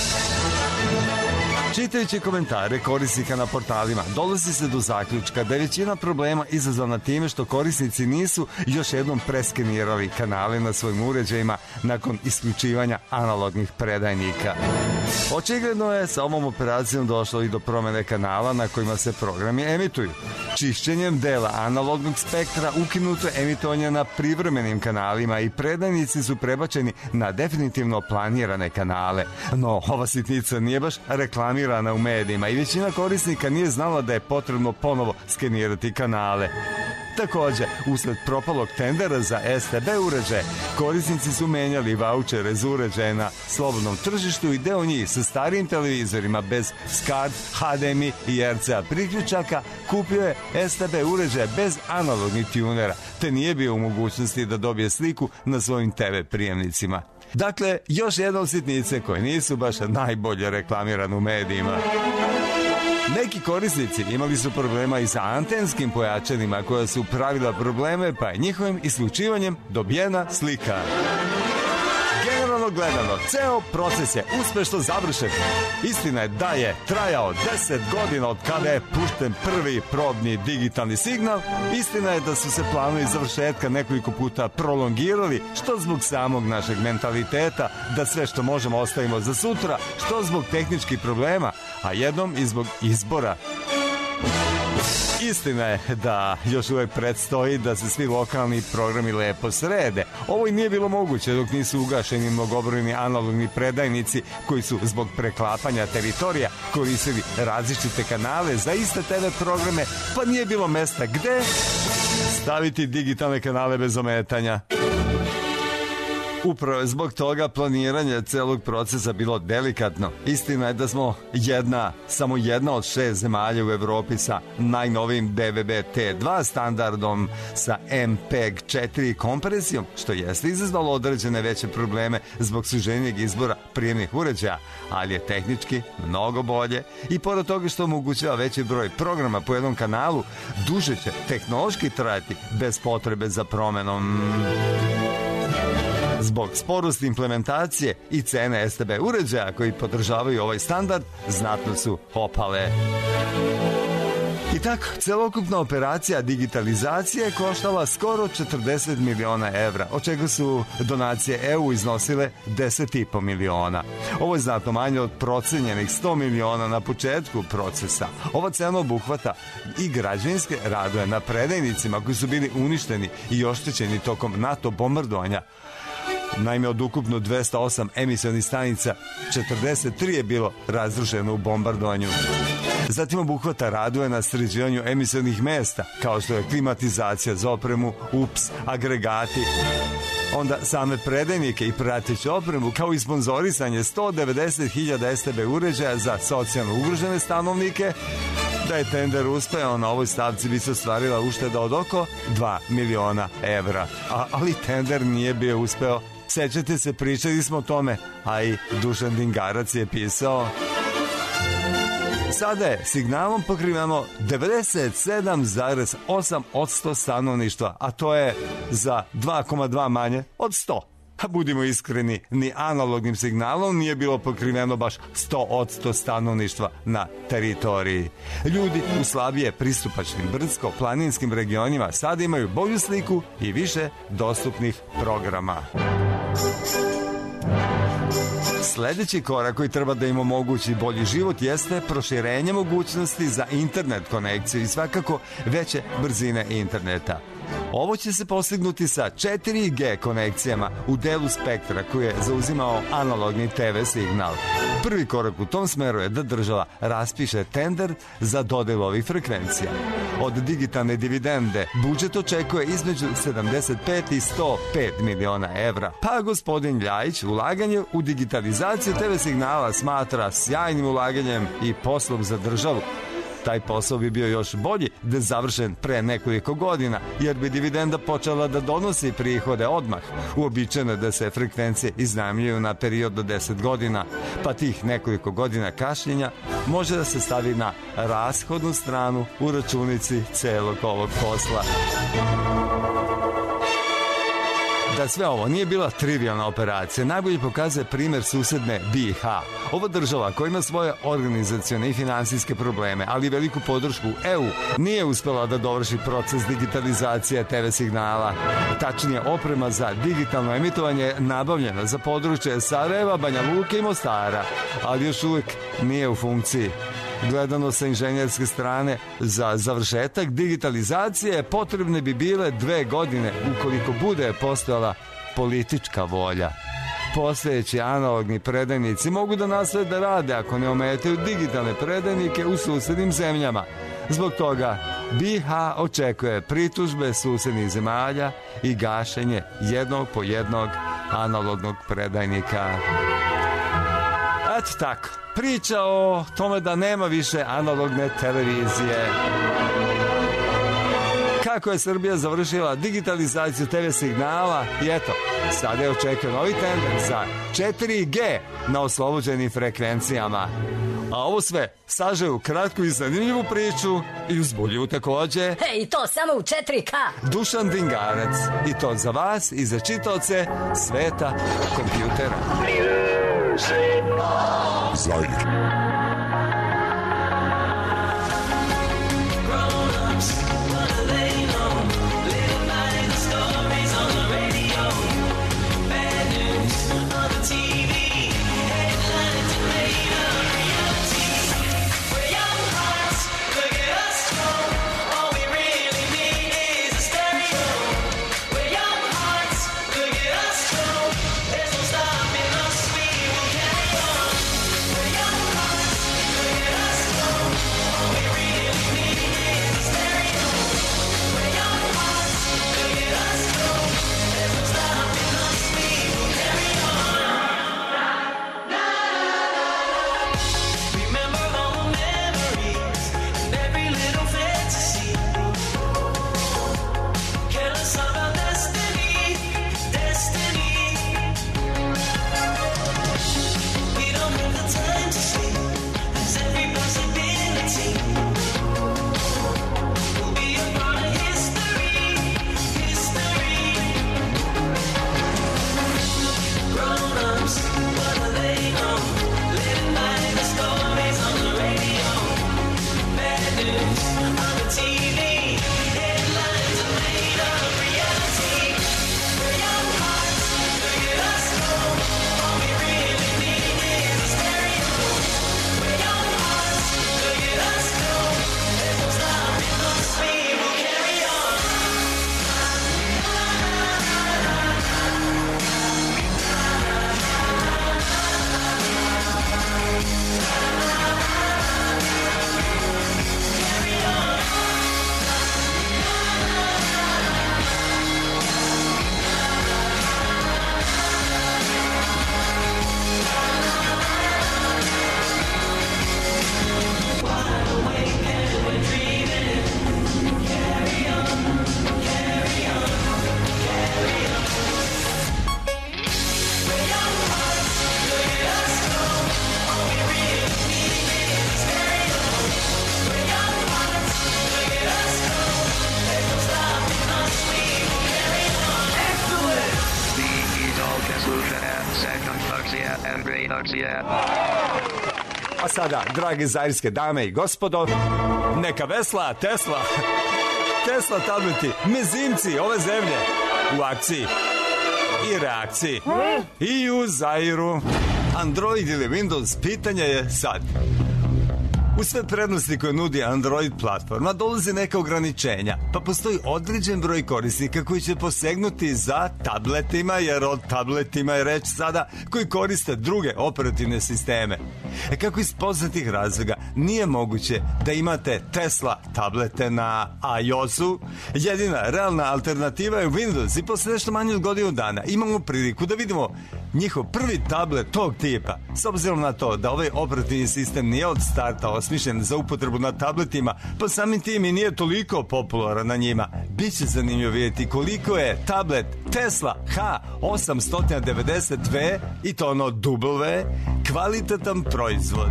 Čitajući komentare korisnika na portalima, dolazi se do zaključka da je većina problema izazvana time što korisnici nisu još jednom preskenirali kanale na svojim uređajima nakon isključivanja analognih predajnika. Očigledno je sa ovom operacijom došlo i do promene kanala na kojima se programi emituju. Čišćenjem dela analognog spektra ukinuto je emitovanje na privremenim kanalima i predajnici su prebačeni na definitivno planirane kanale. No, ova sitnica nije baš reklamirana u medijima i većina korisnika nije znala da je potrebno ponovo skenirati kanale. Takođe, usled propalog tendera za es te be uređaje, korisnici su menjali vaučere za uređaje na slobodnom tržištu i deo njih sa starijim televizorima bez SCART, ha de emi i er ce a priključaka kupio je es te be uređaje bez analognih tunera, te nije bio u mogućnosti da dobije sliku na svojim te ve prijemnicima. Dakle, još jednom sitnice koje nisu baš najbolje reklamirane u medijima. Neki korisnici imali su problema i sa antenskim pojačanima koja su pravila probleme, pa je njihovim isključivanjem dobijena slika. Generalno gledano, ceo proces je uspešno završen. Istina je da je trajao deset godina od kada je pušten prvi probni digitalni signal. Istina je da su se planovi završetka nekoliko puta prolongirali, što zbog samog našeg mentaliteta, da sve što možemo ostavimo za sutra, što zbog tehničkih problema, a jednom i zbog izbora. Istina je da još uvek predstoji da se svi lokalni programi lepo srede. Ovo i nije bilo moguće dok nisu ugašeni mnogobrojni analogni predajnici koji su zbog preklapanja teritorija koristili različite kanale za iste te ve programe, pa nije bilo mesta gde staviti digitalne kanale bez ometanja. Upravo je zbog toga planiranje celog procesa bilo delikatno. Istina je da smo jedna, samo jedna od šest zemalja u Evropi sa najnovijim de ve be te dva standardom sa em pe e ge četiri kompresijom, što jeste izazvalo određene veće probleme zbog suženijeg izbora prijemnih uređaja, ali je tehnički mnogo bolje i pored toga što omogućava veći broj programa po jednom kanalu, duže će tehnološki trajati bez potrebe za promenom. Zbog sporosti implementacije i cene es te be uređaja koji podržavaju ovaj standard znatno su opale. I tako, celokupna operacija digitalizacije koštala skoro četrdeset miliona evra, od čega su donacije e u iznosile deset i po miliona. Ovo je znatno manje od procenjenih sto miliona na početku procesa. Ova cena obuhvata i građevinske radove na predajnicima koji su bili uništeni i oštećeni tokom NATO bombardovanja. Naime, od ukupno dvesta osam emisionih stanica, četrdeset tri je bilo razrušeno u bombardovanju. Zatim obuhvata radove na sređivanju emisionih mesta, kao što je klimatizacija za opremu, ups, agregati. onda same predajnike i prateću opremu, kao i sponzorisanje sto devedeset hiljada S T B uređaja za socijalno ugrožene stanovnike. Da je tender uspeo, na ovoj stavci bi se ostvarila ušteda od oko dva miliona evra. A, ali tender nije bio uspeo. Sećate se, pričali smo o tome, a i Dušan Dingarac je pisao: sada je signalom pokrivamo devedeset sedam zarez osam posto stanovništva, a to je za dva zarez dva manje od sto. A budimo iskreni, ni analognim signalom nije bilo pokriveno baš sto posto stanovništva na teritoriji. Ljudi u slabije pristupačnim brdsko-planinskim regionima sad imaju bolju sliku i više dostupnih programa. Sledeći korak koji treba da im omogući bolji život jeste proširenje mogućnosti za internet konekciju i svakako veće brzine interneta. Ovo će se postignuti sa četiri G konekcijama u delu spektra koji je zauzimao analogni T V signal. Prvi korak u tom smeru je da država raspiše tender za dodelu ovih frekvencija. Od digitalne dividende budžet očekuje između sedamdeset pet i sto pet miliona evra. Pa gospodin Ljajić ulaganje u digitalizaciju T V signala smatra sjajnim ulaganjem i poslom za državu. Taj posao bi bio još bolji da je završen pre nekoliko godina, jer bi dividenda počela da donosi prihode odmah. Uobičajeno je da se frekvencije iznajmljuju na period do deset godina, pa tih nekoliko godina kašnjenja može da se stavi na rashodnu stranu u računici celog ovog posla. Da sve ovo nije bila trivijalna operacija, najbolje pokazuje primer susedne B i H. Ova država koja ima svoje organizacione i finansijske probleme, ali i veliku podršku E U, nije uspela da dovrši proces digitalizacije T V signala. Tačnije, oprema za digitalno emitovanje je nabavljena za područje Sarajeva, Banja Luke i Mostara, ali još uvijek nije u funkciji. Gledano sa inženjerske strane, za završetak digitalizacije potrebne bi bile dve godine ukoliko bude postojala politička volja. Postojeći analogni predajnici mogu da nastave da rade ako ne ometaju digitalne predajnike u susednim zemljama. Zbog toga B i H očekuje pritužbe susednih zemalja i gašenje jednog po jednog analognog predajnika. Eto tako, priča o tome da nema više analogne televizije. Kako je Srbija završila digitalizaciju T V signala i eto, sada je očekio novi tender za četiri G na oslobođenim frekvencijama. A ovo sve saže u kratku i zanimljivu priču i uzbuljivu takođe. Hej, i to samo u četiri K. Dušan Dingarac. I to za vas i za čitaoce sveta kompjutera. Zaire. Asia. A sada, drage zairske dame i gospodo, neka vesla Tesla, Tesla tableti, mezimci ove zemlje u akciji i reakciji i u Zairu. Android ili Windows, pitanje je sad. U sve prednosti koje nudi Android platforma dolaze neka ograničenja, pa postoji određen broj korisnika koji će posegnuti za tabletima, jer o tabletima je reč sada, koji koriste druge operativne sisteme. E kako iz poznatih razloga nije moguće da imate Tesla tablete na iOS-u, jedina realna alternativa je Windows i posle nešto manje od godinu dana imamo priliku da vidimo njihov prvi tablet tog tipa. S obzirom na to da ovaj operativni sistem nije od starta osmišljen za upotrebu na tabletima, pa samim tim i nije toliko popularan na njima, bit će zanimljivo vidjeti koliko je tablet Tesla H osamsto devedeset V, i to ono W, kvalitetan proizvod.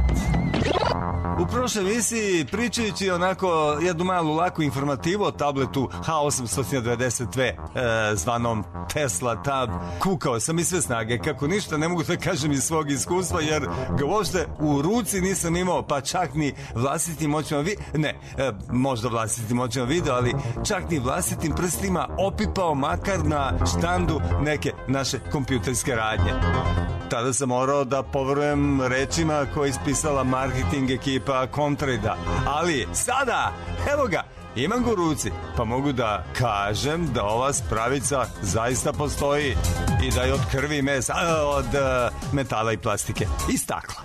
U prošloj emisiji, pričajući onako jednu malu laku informativu o tabletu H osamsto devedeset V, e, zvanom Tesla Tab, kukao sam i sve snage kako ništa ne mogu da kažem iz svog iskustva, jer ga uopšte u ruci nisam imao, pa čak ni vlastitim očima vi... ne, e, možda vlastitim očima video, ali čak ni vlastitim prstima opipao makar na štandu neke naše kompjuterske radnje. Tada sam morao da poverujem rečima koje je ispisala marketing ekipa Contraida. Ali sada, evo ga, imam ga u ruci, pa mogu da kažem da ova spravica zaista postoji i da je od krvi i mesa, od uh, metala i plastike i stakla.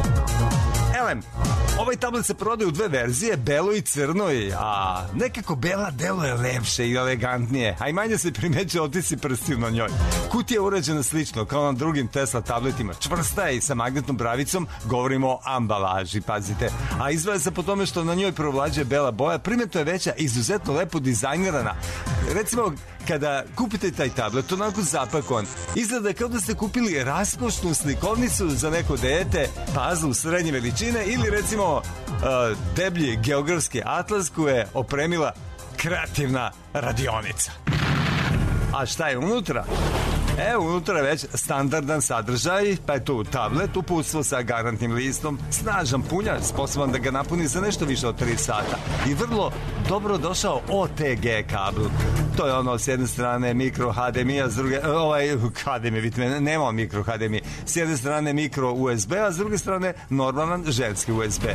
Elem, ovaj tablet se prodaje u dve verzije, belo i crnoj, a nekako bela deluje lepše i elegantnije, a i manje se primeće otisci prstiju na njoj. Kutija je urađena slično kao na drugim Tesla tabletima, čvrsta je i sa magnetnom bravicom, govorimo o ambalaži, pazite, a izvaja se po tome što na njoj provlađuje bela boja, primetno je veća, izuzetno lepo dizajnirana. Recimo, kada kupite taj tablet, onako zapakovan, izgleda kao da ste kupili raskošnu slikovnicu za neko dete, puzzle srednje veličine ili recimo uh, deblji geografski atlas koje je opremila kreativna radionica. A šta je unutra? E, unutra je već standardan sadržaj, pa je tu tablet, uputstvo sa garantnim listom, snažan punjač, sposoban da ga napuni za nešto više od tri sata i vrlo dobro došao O T G kabel. To je ono, s jedne strane mikro H D M I, a s druge, ovaj, H D M I, vidite, nema mikro H D M I, s jedne strane mikro U S B, a s druge strane normalan ženski U S B.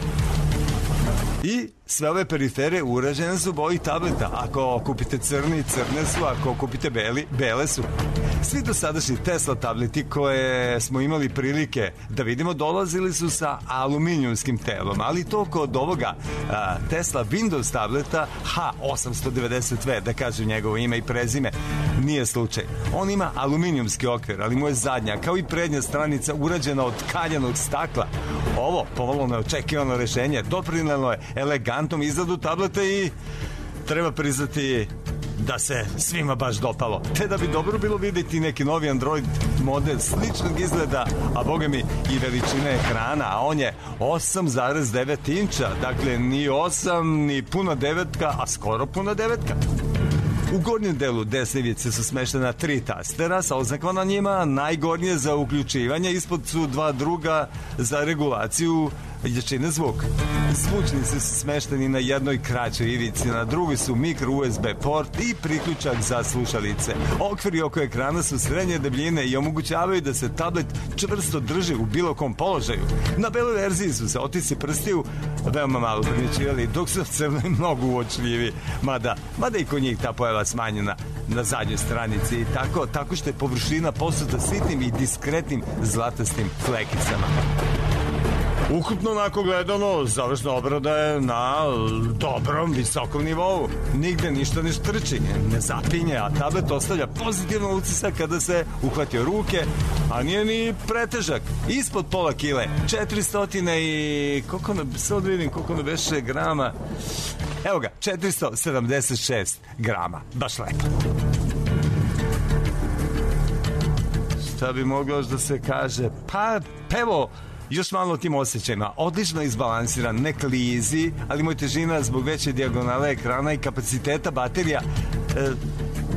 I sve ove perifere urađene su boji tableta. Ako kupite crni, crne su, ako kupite beli, bele su. Svi dosadašnji Tesla tableti koje smo imali prilike da vidimo dolazili su sa aluminijumskim telom, ali to kod ovoga a, Tesla Windows tableta H osamsto devedeset V, da kažem njegovo ime i prezime, nije slučaj. On ima aluminijumski okvir, ali mu je zadnja, kao i prednja stranica, urađena od kaljanog stakla. Ovo, pomalo neočekivano rešenje, doprinelo je elegantnom izgledu tableta i treba priznati da se svima baš dopalo. Te da bi dobro bilo vidjeti neki novi Android model sličnog izgleda, a boga mi i veličine ekrana, a on je osam zarez devet inča, dakle ni osam, ni puna devetka, a skoro puna devetka. U gornjem delu desne ivice su smeštena tri tastera sa oznakama na njima, najgornije za uključivanje, ispod su dva druga za regulaciju jačine zvuka. Zvučnici su smešteni na jednoj kraćoj ivici, na drugoj su mikro U S B port i priključak za slušalice. Okviri oko ekrana su srednje debljine i omogućavaju da se tablet čvrsto drži u bilo kom položaju. Na beloj verziji su se otisci prstiju veoma malo primjećivali, dok su na crnoj mnogo uočljivi, mada, mada i kod njih ta pojava smanjena na zadnjoj stranici i tako, tako što je površina posuta sitnim i diskretnim zlatastim flekicama. Ukupno onako gledano, završna obrada je na dobrom, visokom nivou. Nigde ništa ne štrči, ne zapinje, a tablet ostavlja pozitivno utisak kada se uhvati u ruke, a nije ni pretežak. Ispod pola kile, četiristo i... koliko ne, sad vidim koliko ne beše grama. Evo ga, četiristo sedamdeset šest grama. Baš lepo. Šta bi moglo da se kaže? Pa, evo, još malo o tim osjećajima. Odlično izbalansiran, ne klizi, ali mu je težina zbog veće dijagonale ekrana i kapaciteta baterija e,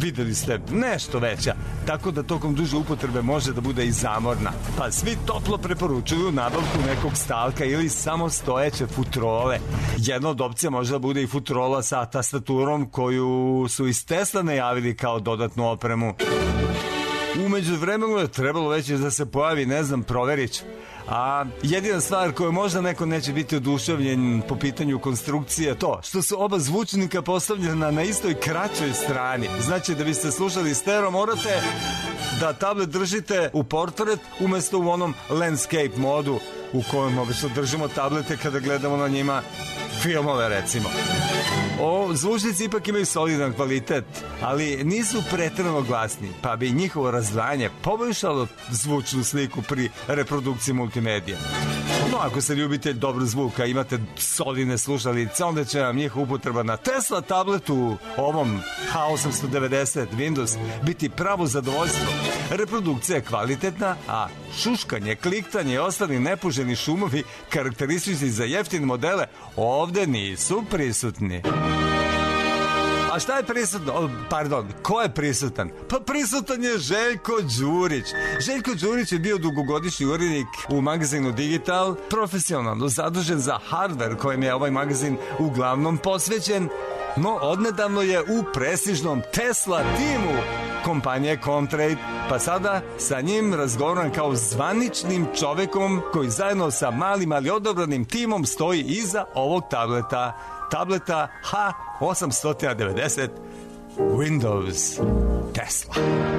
videli ste, nešto veća, tako da tokom duže upotrebe može da bude i zamorna. Pa svi toplo preporučuju nabavku nekog stalka ili samo stojeće futrole. Jedna od opcija može da bude i futrola sa tastaturom koju su iz Tesla najavili kao dodatnu opremu. Umeđu vremenu je trebalo već da se pojavi, ne znam, proverit ću. A jedina stvar koju možda neko neće biti oduševljen po pitanju konstrukcije je to što su oba zvučnika postavljena na istoj kraćoj strani. Znači da biste slušali stereo morate da tablet držite u portret umesto u onom landscape modu u kojem obično držimo tablete kada gledamo na njima filmove, recimo. O, zvučnici ipak imaju solidan kvalitet, ali nisu pretjerano glasni, pa bi njihovo razdvajanje poboljšalo zvučnu sliku pri reprodukciji multimedija. No, ako se ljubitelj dobrog zvuka, imate solidne slušalice, onda će vam njihova upotreba na Tesla tabletu, ovom H osamsto devedeset Windows, biti pravo zadovoljstvo. Reprodukcija je kvalitetna, a šuškanje, kliktanje i ostali nepoželjni šumovi karakteristični za jeftine modele ovde nisu prisutni. A šta je prisutno? Pardon, ko je prisutan? Pa prisutan je Željko Đurić. Željko Đurić je bio dugogodišnji urednik u magazinu Digital, profesionalno zadužen za hardware kojem je ovaj magazin uglavnom posvećen, no odnedavno je u prestižnom Tesla timu kompanije Comtrade, pa sada sa njim razgovaram kao zvaničnim čovekom koji zajedno sa malim ali odobranim timom stoji iza ovog tableta. Tableta H osamsto devedeset Windows Tesla.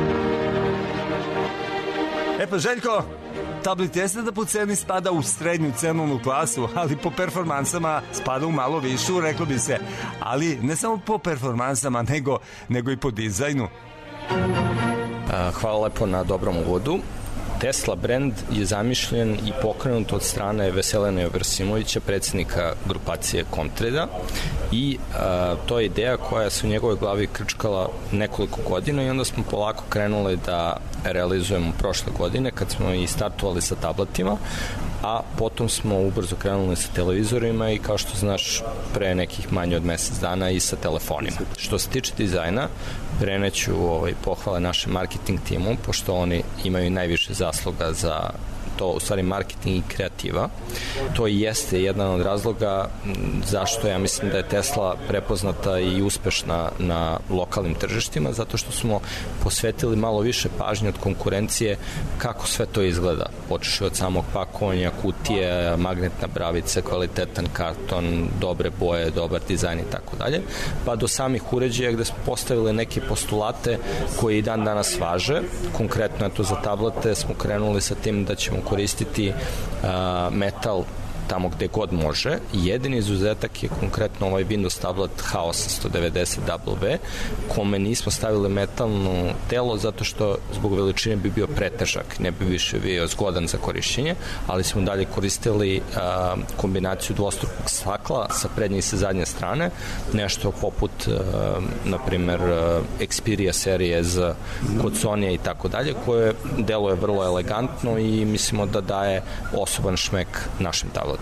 E pa Željko, tablet jeste da po ceni spada u srednju cenovnu klasu, ali po performansama spada u malo višu, reklo bi se. Ali ne samo po performansama, nego, nego i po dizajnu. Hvala lepo na dobrom uvodu. Tesla brand je zamišljen i pokrenut od strane Veselena Jevrosimovića, predsjednika grupacije Comtrade-a, i a, to je ideja koja se u njegovoj glavi krčkala nekoliko godina i onda smo polako krenuli da realizujemo prošle godine kad smo i startovali sa tabletima, a potom smo ubrzo krenuli sa televizorima i kao što znaš pre nekih manje od mesec dana i sa telefonima. Što se tiče dizajna, preneću ovaj, pohvale našem marketing timu, pošto oni imaju najviše zasluga za to, u stvari marketing i kreativa. To i jeste jedan od razloga zašto ja mislim da je Tesla prepoznata i uspešna na lokalnim tržištima, zato što smo posvetili malo više pažnje od konkurencije kako sve to izgleda. Počeš od samog pakovanja, kutije, magnetna bravica, kvalitetan karton, dobre boje, dobar dizajn i tako dalje, pa do samih uređaja gde smo postavili neke postulate koji i dan danas važe. Konkretno, eto, za tablete smo krenuli sa tim da ćemo koristiti uh, metal tamo gde god može. Jedini izuzetak je konkretno ovaj Windows tablet H osamsto devedeset W, kome nismo stavili metalno telo zato što zbog veličine bi bio pretežak, ne bi više bio zgodan za korišćenje, ali smo dalje koristili a, kombinaciju dvostrukog stakla sa prednje i sa zadnje strane, nešto poput a, na primer a, Xperia serije Z kod Sony i tako dalje, koje delo je vrlo elegantno i mislimo da daje osoban šmek našim tabletima.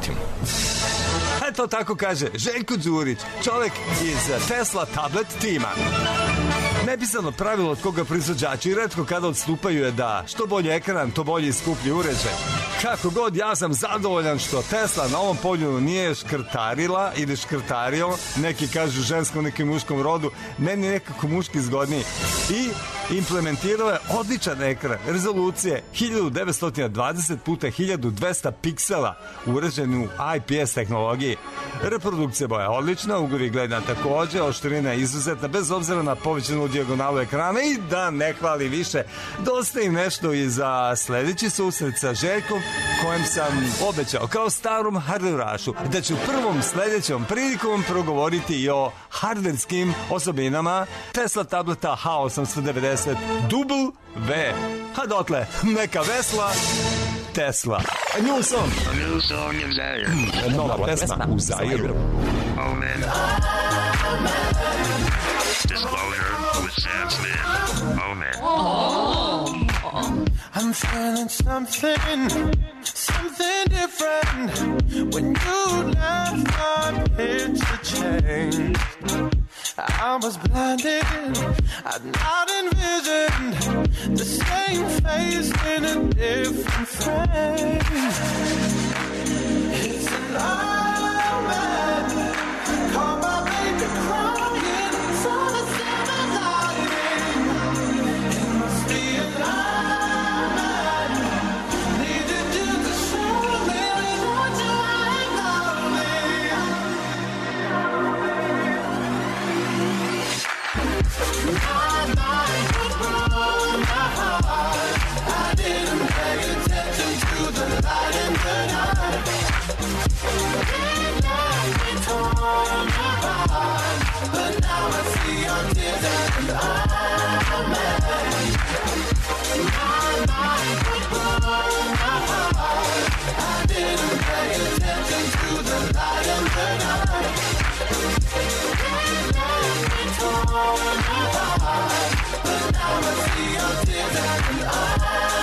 Eto tako kaže Željko Đurić, čovek iz Tesla tablet tima. Nepisano pravilo od koga proizvođači i retko kada odstupaju je da što bolji ekran, to bolji i skuplji uređaj. Kako god, ja sam zadovoljan što Tesla na ovom polju nije škrtarila ili škrtario, neki kažu ženskom, neki muškom rodu, meni nekako muški zgodniji, i implementirao je odličan ekran rezolucije hiljadu devetsto dvadeset puta hiljadu dvesta piksela uređen u I P S tehnologiji. Reprodukcija boja je odlična, uglovi gleda takođe, oštrina je izuzetna bez obzira na povećanu dijagonalu ekrana i da ne hvali više, dosta im nešto i za sledeći susret sa Željkom, kojem sam obećao kao starom hardverašu da ću prvom sledećom prilikom progovoriti i o hardverskim osobinama Tesla tableta H osamsto devedeset W. A dotle, neka vesla Tesla. A new song. A new song in Zaire. Nova pesma u Zairu. Oh man. Disclosure with Sam Smith. Oh man. Oh. I'm feeling something, something different. When you left, my picture changed. I'm was blinded, I'd not envisioned the same face in a different frame. It's an old man, call my baby crying, saw the silver lining. It must be an old man, needed you to show me what you ain't lovely. My mind broke my heart. I didn't pay attention to the light in the night. It left me torn apart, but now I see your tears and I'm mad. My mind broke my heart. I didn't pay attention to the light in the night. It left me torn apart, but now I see your tears and I'm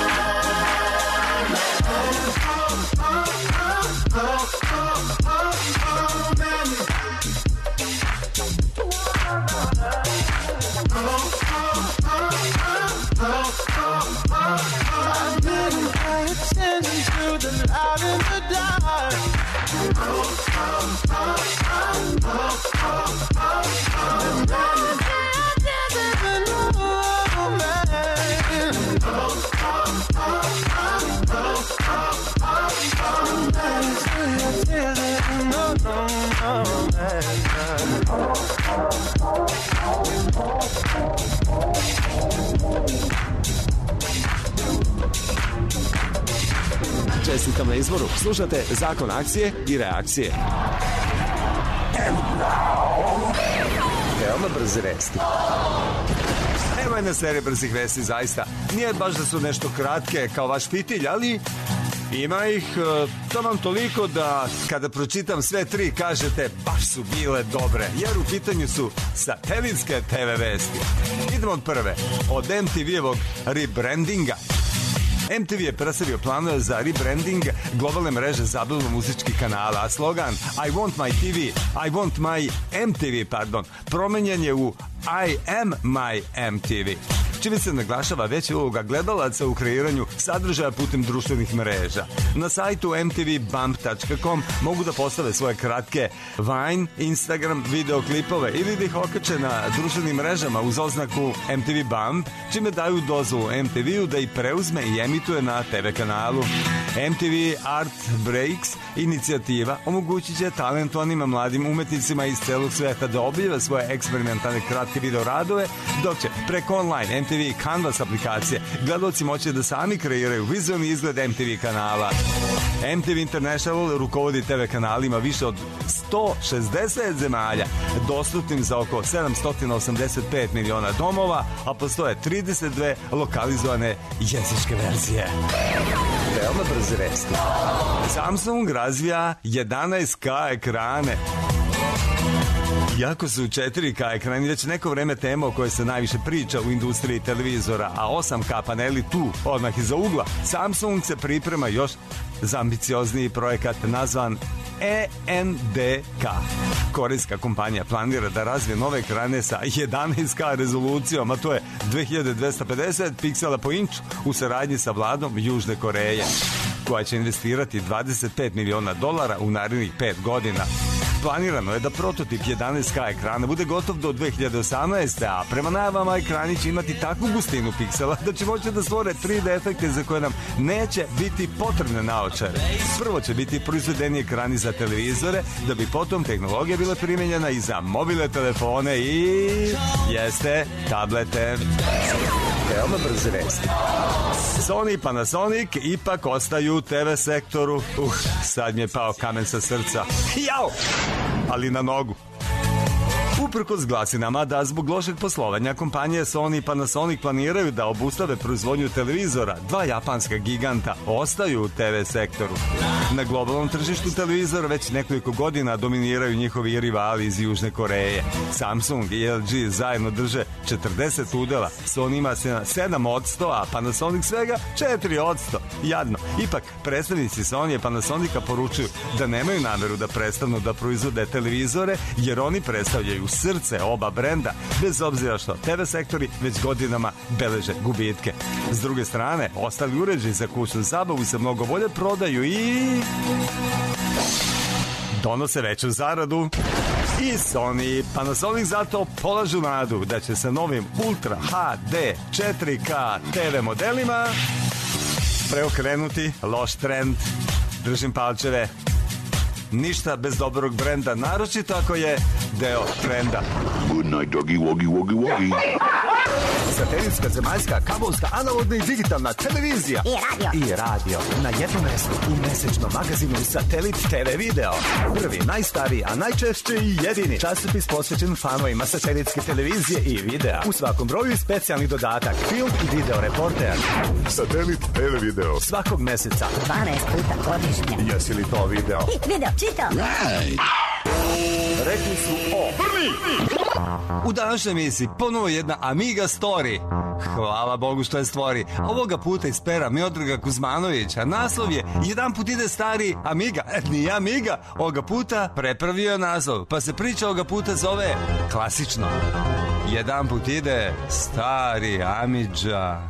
Čestitam na izboru. Slušate Zakon akcije i reakcije. Veoma brze vesti. Evo jedna serija brzih vesti, zaista. Nije baš da su nešto kratke kao vaš fitilj, ali ima ih to vam toliko da kada pročitam sve tri kažete baš su bile dobre, jer u pitanju su satelitske te ve vesti. Idemo od prve, od em te ve-evog rebrandinga. em te ve je predstavio planove za rebranding globalne mreže zabavno-muzičkih kanala, a slogan I want my te ve, I want my em te ve, pardon, promenjen je u I am my em te ve, čime se naglašava veća uloga gledalaca u kreiranju sadržaja putem društvenih mreža. Na sajtu em te ve bump tačka com mogu da postave svoje kratke Vine, Instagram, videoklipove ili da ih okače na društvenim mrežama uz oznaku em te ve Bump, čime daju dozvolu em te ve-u da ih preuzme i emituje na te ve kanalu. em te ve Art Breaks inicijativa omogućit će talentovanima mladim umetnicima iz celog sveta da objave svoje eksperimentalne kratke video radove, dok će preko online em te ve Canvas aplikacije gledalci moći da sami kreiraju vizualni izgled em te ve kanala. em te ve International rukovodi te ve kanalima više od sto šezdeset zemalja, dostupnim za oko sedamsto osamdeset pet miliona domova, a postoje trideset dve lokalizovane jezičke verzije. Veoma brze vesti. Samsung razvija jedanaest ka ekrane. Iako su četiri ka ekrani već neko vreme tema o kojoj se najviše priča u industriji televizora, a osam ka paneli tu, odmah iza ugla, Samsung se priprema još za ambiciozniji projekat nazvan e en de ka. Korejska kompanija planira da razvije nove ekrane sa jedanaest ka rezolucijom, a to je dve hiljade dvesta pedeset piksela po inču, u saradnji sa vladom Južne Koreje, koja će investirati dvadeset pet miliona dolara u narednih pet godina. Planirano je da prototip jedanaest ka ekrana bude gotov do dve hiljade osamnaeste. a prema najavama ekrani će imati takvu gustinu piksela da će moći da stvore tri de efekte za koje nam neće biti potrebne naočare. Prvo će biti proizvedeni ekrani za televizore, da bi potom tehnologija bila primenjena i za mobilne telefone i jeste tablete. Veoma brze vesti. Sony i Panasonic ipak ostaju u te ve sektoru. Uh, sad mi je pao kamen sa srca. Jao! Ali na nogu. Uprkos glasinama da zbog lošeg poslovanja kompanije Sony i Panasonic planiraju da obustave proizvodnju televizora, dva japanska giganta ostaju u te ve sektoru. Na globalnom tržištu televizora već nekoliko godina dominiraju njihovi rivali iz Južne Koreje. Samsung i el ge zajedno drže četrdeset udela, Sony ima sedam posto, a Panasonic svega četiri posto. Jadno. Ipak, predstavnici Sony i Panasonica poručuju da nemaju nameru da prestanu da proizvode televizore, jer oni predstavljaju srce oba brenda, bez obzira što te ve sektori već godinama beleže gubitke. S druge strane, ostali uređaji za kućnu zabavu se mnogo bolje prodaju i donose veću zaradu. I Sony i Panasonic zato polažu nadu da će sa novim Ultra ha de četiri ka te ve modelima preokrenuti loš trend. Držim palčeve. Ništa bez dobrog brenda, naročito ako je deo trenda. Good night, doggy, woggy, woggy, woggy. Satelitska, zemaljska, kabelska, analogna i digitalna televizija. I radio. I radio. Na jednom mestu u mesečnom magazinu Satelit te ve video. Prvi, najstariji, a najčešće i jedini časopis posvećen fanovima satelitske televizije i videa. U svakom broju specijalni dodatak, film i video reporter. Satelit te ve video. Svakog meseca. dvanaest puta godišnje. Jesi li to video? I video, čitam. Right. Rekli su o prvi. U današnjoj emisiji ponovo jedna Amiga story. Hvala Bogu što je stvori. Ovoga puta iz pera Miodraga Kuzmanovića. Naslov je Jedan put ide stari Amiga. E, nije Amiga. Ovoga puta prepravio je naslov. Pa se priča ovoga puta zove klasično. Jedan put ide stari Amidža.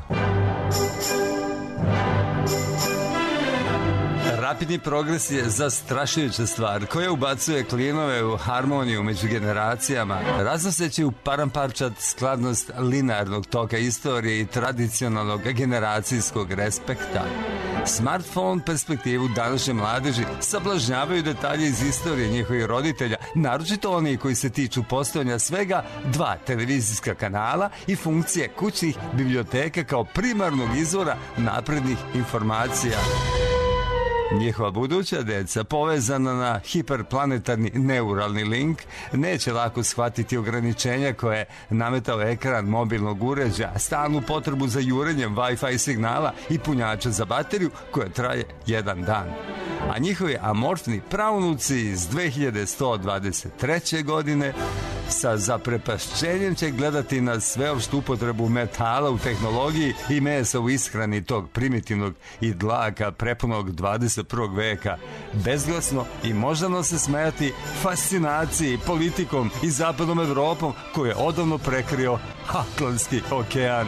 Rapidni progres je zastrašujuća stvar koja ubacuje klinove u harmoniju među generacijama, raznoseći u paramparčad skladnost linearnog toka istorije i tradicionalnog generacijskog respekta. Smartphone perspektivu današnje mladeži sablažnjavaju detalje iz istorije njihovih roditelja, naročito oni koji se tiču postojanja svega dva televizijska kanala i funkcije kućnih biblioteka kao primarnog izvora naprednih informacija. Njihova buduća deca, povezana na hiperplanetarni neuralni link, neće lako shvatiti ograničenja koje je nametao ekran mobilnog uređaja, stalnu potrebu za jurenjem Wi-Fi signala i punjača za bateriju koja traje jedan dan. A njihovi amorfni praunuci iz dve hiljade sto dvadeset treće. godine sa zaprepašćenjem će gledati na sveopštu upotrebu metala u tehnologiji i mesa u ishrani tog primitivnog i dlaka prepunog dvadeset prvog veka. Bezglasno i moždano se smejati fascinaciji politikom i zapadnom Evropom koju je odavno prekrio Atlantski okean.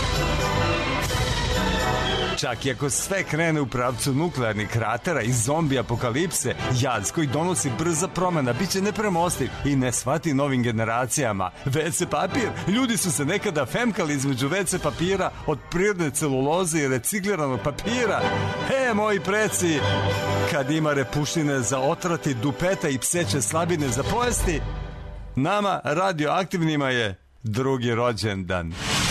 Čak i ako sve krene u pravcu nuklearnih kratera i zombi apokalipse, jaz koji donosi brza promena biće nepremostiv i ne shvati novim generacijama. ve ce papir, ljudi su se nekada femkali između ve ce papira od prirodne celuloze i recikliranog papira. He, moji preci, kad ima repuštine za otrati, dupeta i pseće slabine za pojesti, nama radioaktivnima je drugi rođendan.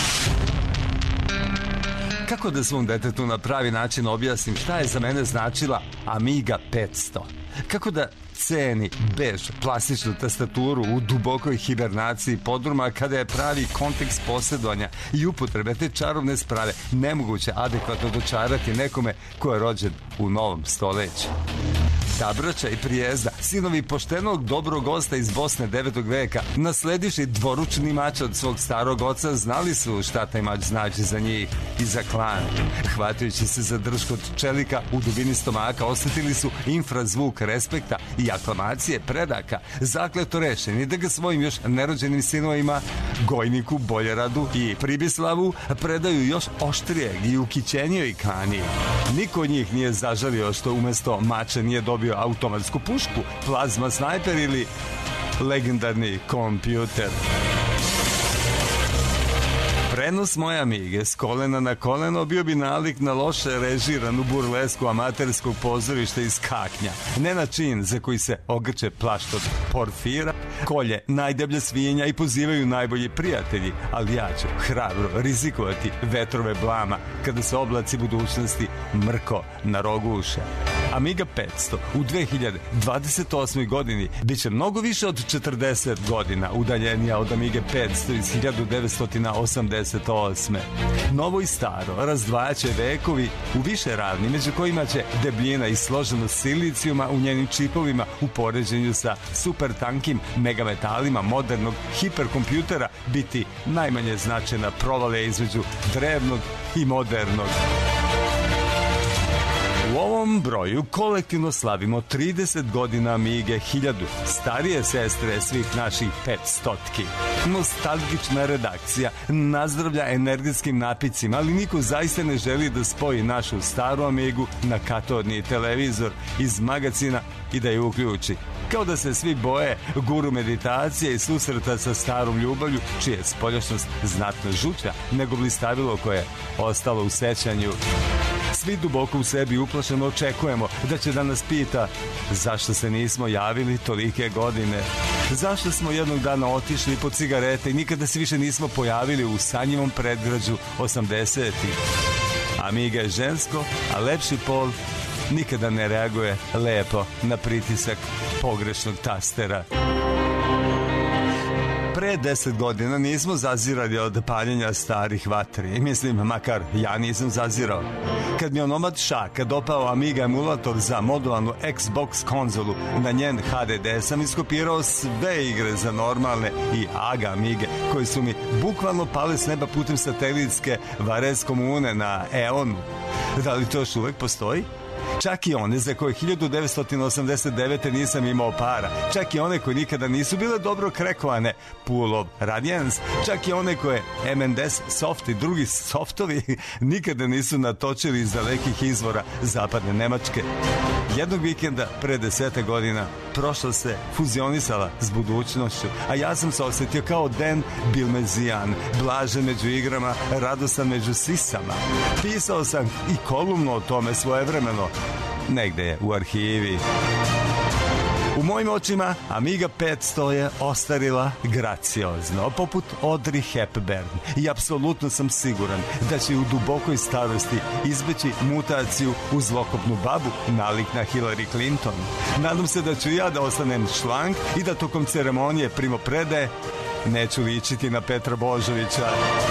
Kako da svom detetu na pravi način objasnim šta je za mene značila Amiga petsto? Kako da ceni bež plastičnu tastaturu u dubokoj hibernaciji podruma kada je pravi kontekst posjedovanja i upotrebe te čarovne sprave nemoguće adekvatno dočarati nekome ko je rođen u novom stoleću? Tabrača i Prijezda, sinovi poštenog dobrog gosta iz Bosne devetog veka, nasledivši dvoručni mač od svog starog oca, znali su šta taj mač znači za njih i za klan. Hvatajući se za drškot čelika u dubini stomaka, osetili su infrazvuk respekta i aklamacije predaka, zakleto rešeni da ga svojim još nerođenim sinovima, Gojniku, Boljeradu i Pribislavu, predaju još oštrijeg i ukićenijoj kani. Niko od njih nije zažalio što umesto mača nije dobio automatsku pušku, plazma snajper ili legendarni kompjuter. Prenos moje Amige s kolena na koleno bio bi nalik na loše režiranu burlesku amaterskog pozorišta iz Kaknja. Ne na čin za koji se ogrče plašt od porfira, kolje najdeblja svinja i pozivaju najbolji prijatelji, ali ja ću hrabro rizikovati vetrove blama kada se oblaci budućnosti mrko naroguše. Amiga petsto u dve hiljade dvadeset osmoj. godini biće mnogo više od četrdeset godina udaljenija od Amige petsto iz hiljadu devetsto osamdeset osme. Novo i staro razdvajaće vekovi u više ravni, među kojima će debljina i složenost silicijuma u njenim čipovima u poređenju sa super tankim megametalima modernog hiperkompjutera biti najmanje značajna provalija između drevnog i modernog. U ovom broju kolektivno slavimo trideset godina Amige hiljadu, starije sestre svih naših petstotki. Nostalgična redakcija nazdravlja energetskim napicima, ali niko zaista ne želi da spoji našu staru Amigu na katodni televizor iz magacina i da je uključi. Kao da se svi boje guru meditacije i susreta sa starom ljubavlju, čija je spoljašnost znatno žuča nego blistavilo koje je ostalo u sećanju. Svi duboko u sebi uplašeno očekujemo da će da nas pita zašto se nismo javili tolike godine. Zašto smo jednog dana otišli po cigarete i nikada se više nismo pojavili u sanjivom predgrađu osamdesetih. Amiga je žensko, a lepši pol nikada ne reaguje lepo na pritisak pogrešnog tastera. Pre deset godina nismo zazirali od paljenja starih vatri. Mislim, makar ja nisam zazirao. Kad mi je onomad Šaka dopao Amiga emulator za modularnu Xbox konzolu na njen H D D, sam iskopirao sve igre za normalne i Aga Amige, koje su mi bukvalno pale s neba putem satelitske Vares komune na Eonu. Da li to još uvek postoji? Čak i one za koje hiljadu devetsto osamdeset devete nisam imao para, čak i one koje nikada nisu bile dobro krekovane, Pool of Radiance, čak i one koje M and S soft i drugi softovi nikada nisu natočili iz dalekih izvora zapadne Nemačke. Jednog vikenda pre desete godina prošla se fuzionisala s budućnošću, a ja sam se osjetio kao Dan Bilmezijan, blažen među igrama, radostan među sisama. Pisao sam i kolumnu o tome svojevremeno, negde je u arhivi. U mojim očima Amiga petsto je ostarila graciozno, poput Audrey Hepburn, i apsolutno sam siguran da će u dubokoj starosti izbeći mutaciju u zlokobnu babu nalik na Hillary Clinton. Nadam se da ću ja da ostanem šlank i da tokom ceremonije primopredaje neću ličiti na Petra Božovića.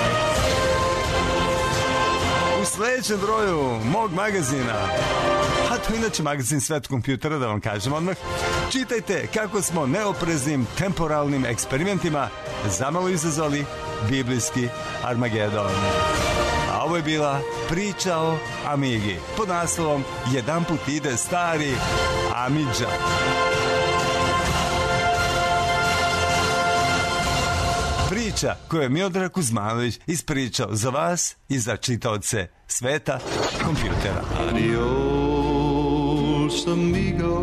U sledećem broju mog magazina, a to inače magazin Svet kompjutera, da vam kažem odmah, čitajte kako smo neopreznim temporalnim eksperimentima zamalo izazvali biblijski Armagedon. A ovo je bila priča o Amigi pod naslovom Jedan put ide stari Amidža. Priča koju je Miodrag Kuzmanović ispričao za vas i za čitaoce sveta kompjutera. Adios, amigo.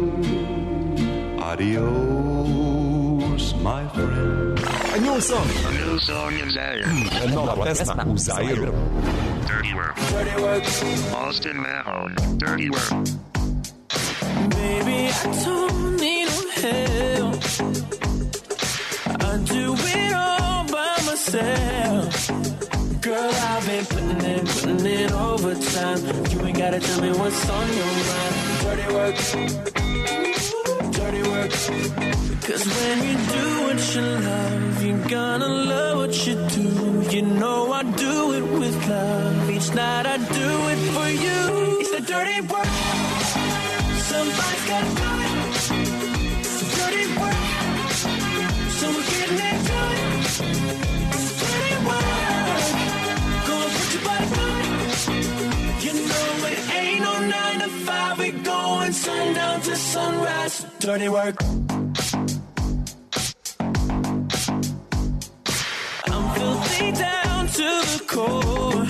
Adios, my friend. A new song. A new song in Zaire. Nova pesma u Zairu. Dirty work. Dirty work. Austin Mahone. Dirty work. Baby, I don't need no help. I do it all by myself. Girl, I've been putting in, putting in overtime. You ain't gotta tell me what's on your mind. Dirty work. Dirty work. Cause when you do what you love, you're gonna love what you do. You know I do it with love. Each night I do it for you. It's the dirty work. Somebody's gotta do it. Dirty work. Someone getting into it. Dirty work. Gonna put your body through it. You know it ain't no nine to five. We going sundown to sunrise. Dirty work. I'm filthy down to the core.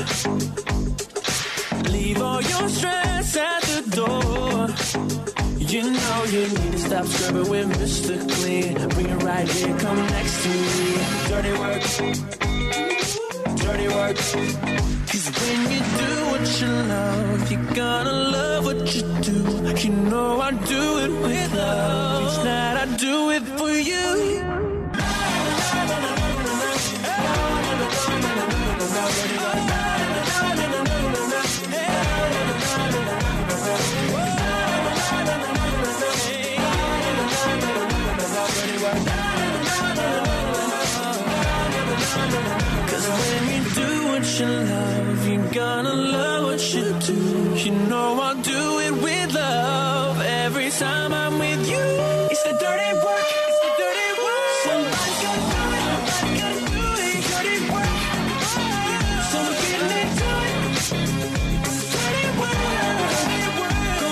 Leave all your stress at the door. You know you need to stop scrubbing with Mister Clean. Bring it right here, come next to me. Dirty work. Dirty work. Cause when you do what you love, you're gonna love what you do. You know I do it with love. Each night I do it for you. Cause when you do what you love, you're gonna love what you do. You know I'll do it with love. Every time I'm with you, it's the dirty work. It's the dirty work. Somebody's gotta do it. Somebody's gotta do it. Dirty work. Someone getting into it. Dirty work. Dirty work. Go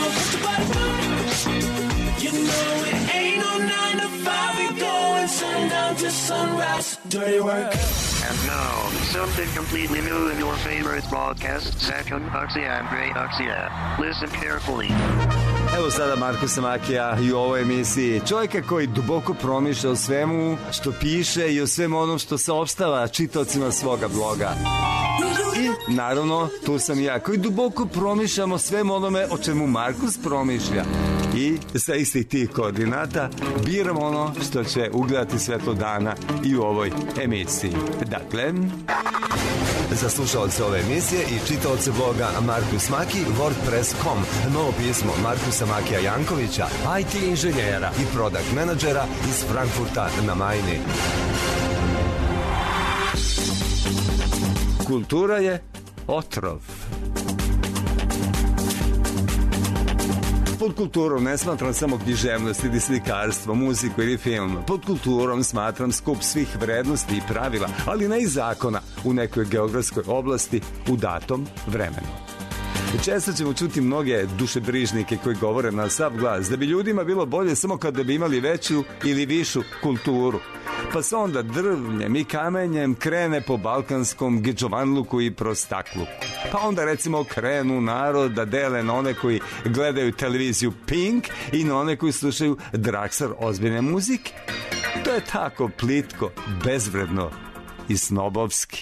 sun to sunrise. Dirty work. And now, something completely new in your favorite broadcast, Second Oxy and Grey Oxy. Listen carefully. Evo sada Markusa Makija i u ovoj emisiji čovjeka koji duboko promišlja o svemu što piše i o svemu onom što saopštava čitaocima svoga bloga. I naravno, tu sam ja koji duboko promišljam o svemu onome o čemu Markus promišlja. I sa istih tih koordinata biram ono što će ugledati svetlo dana i u ovoj emisiji. Dakle, za slušalce ove emisije i čitaoce bloga Markus Maki, WordPress dot com, novo pismo Markusa Makija Jankovića, I T inženjera i product menadžera iz Frankfurta na Majni. Kultura je otrov. Pod kulturom ne smatram samo književnost ili slikarstvo, muziku ili film. Pod kulturom smatram skup svih vrednosti i pravila, ali ne i zakona u nekoj geografskoj oblasti u datom vremenu. Često ćemo čuti mnoge dušebrižnike koji govore na sav glas da bi ljudima bilo bolje samo kada bi imali veću ili višu kulturu. Pa se onda drvljem i kamenjem krene po balkanskom gedžovanluku i prostakluku. Pa onda recimo krenu narod da dele na one koji gledaju televiziju Pink i na one koji slušaju draksar ozbiljne muzike. To je tako plitko, bezvredno i snobovski.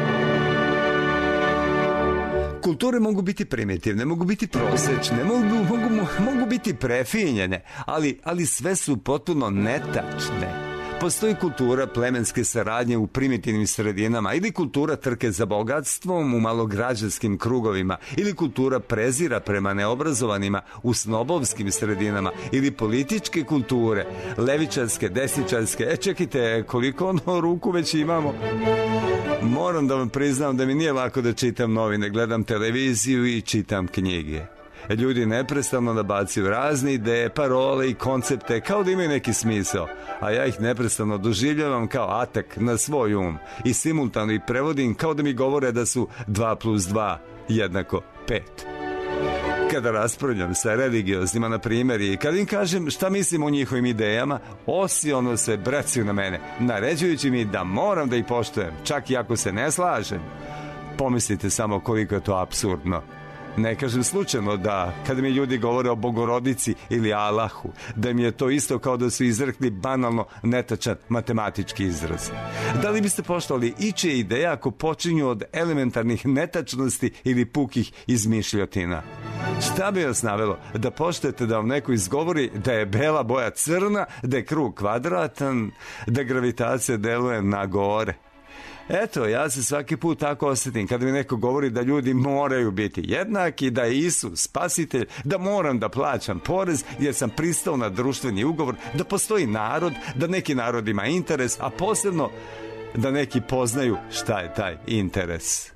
Kulture mogu biti primitivne, mogu biti prosečne, mogu, mogu, mogu biti prefinjene, ali, ali sve su potpuno netačne. Postoji kultura plemenske saradnje u primitivnim sredinama ili kultura trke za bogatstvom u malograđanskim krugovima ili kultura prezira prema neobrazovanima u snobovskim sredinama ili političke kulture, levičarske, desničarske. E, čekajte, koliko ono ruku već imamo? Moram da vam priznam da mi nije lako da čitam novine, gledam televiziju i čitam knjige. Ljudi neprestano nabacuju razne ideje, parole i koncepte kao da imaju neki smisao, a ja ih neprestano doživljavam kao atak na svoj um i simultano ih prevodim kao da mi govore da su dva plus dva jednako pet. Kada raspravljam sa religioznima, na primjer, i kada im kažem šta mislim o njihovim idejama, osiono se bracaju na mene, naređujući mi da moram da ih poštujem, čak i ako se ne slažem. Pomislite samo koliko je to apsurdno. Ne kažem slučajno da kada mi ljudi govore o Bogorodici ili Allahu, da mi je to isto kao da su izrekli banalno netačan matematički izraz. Da li biste poštovali ičije ideje ako počinju od elementarnih netačnosti ili pukih izmišljotina? Šta bi vas navelo da poštujete da vam neko izgovori da je bela boja crna, da je krug kvadratan, da gravitacija deluje na gore? Eto, ja se svaki put tako osjetim kada mi neko govori da ljudi moraju biti jednaki, da je Isus spasitelj, da moram da plaćam porez jer sam pristao na društveni ugovor, da postoji narod, da neki narod ima interes, a posebno da neki poznaju šta je taj interes.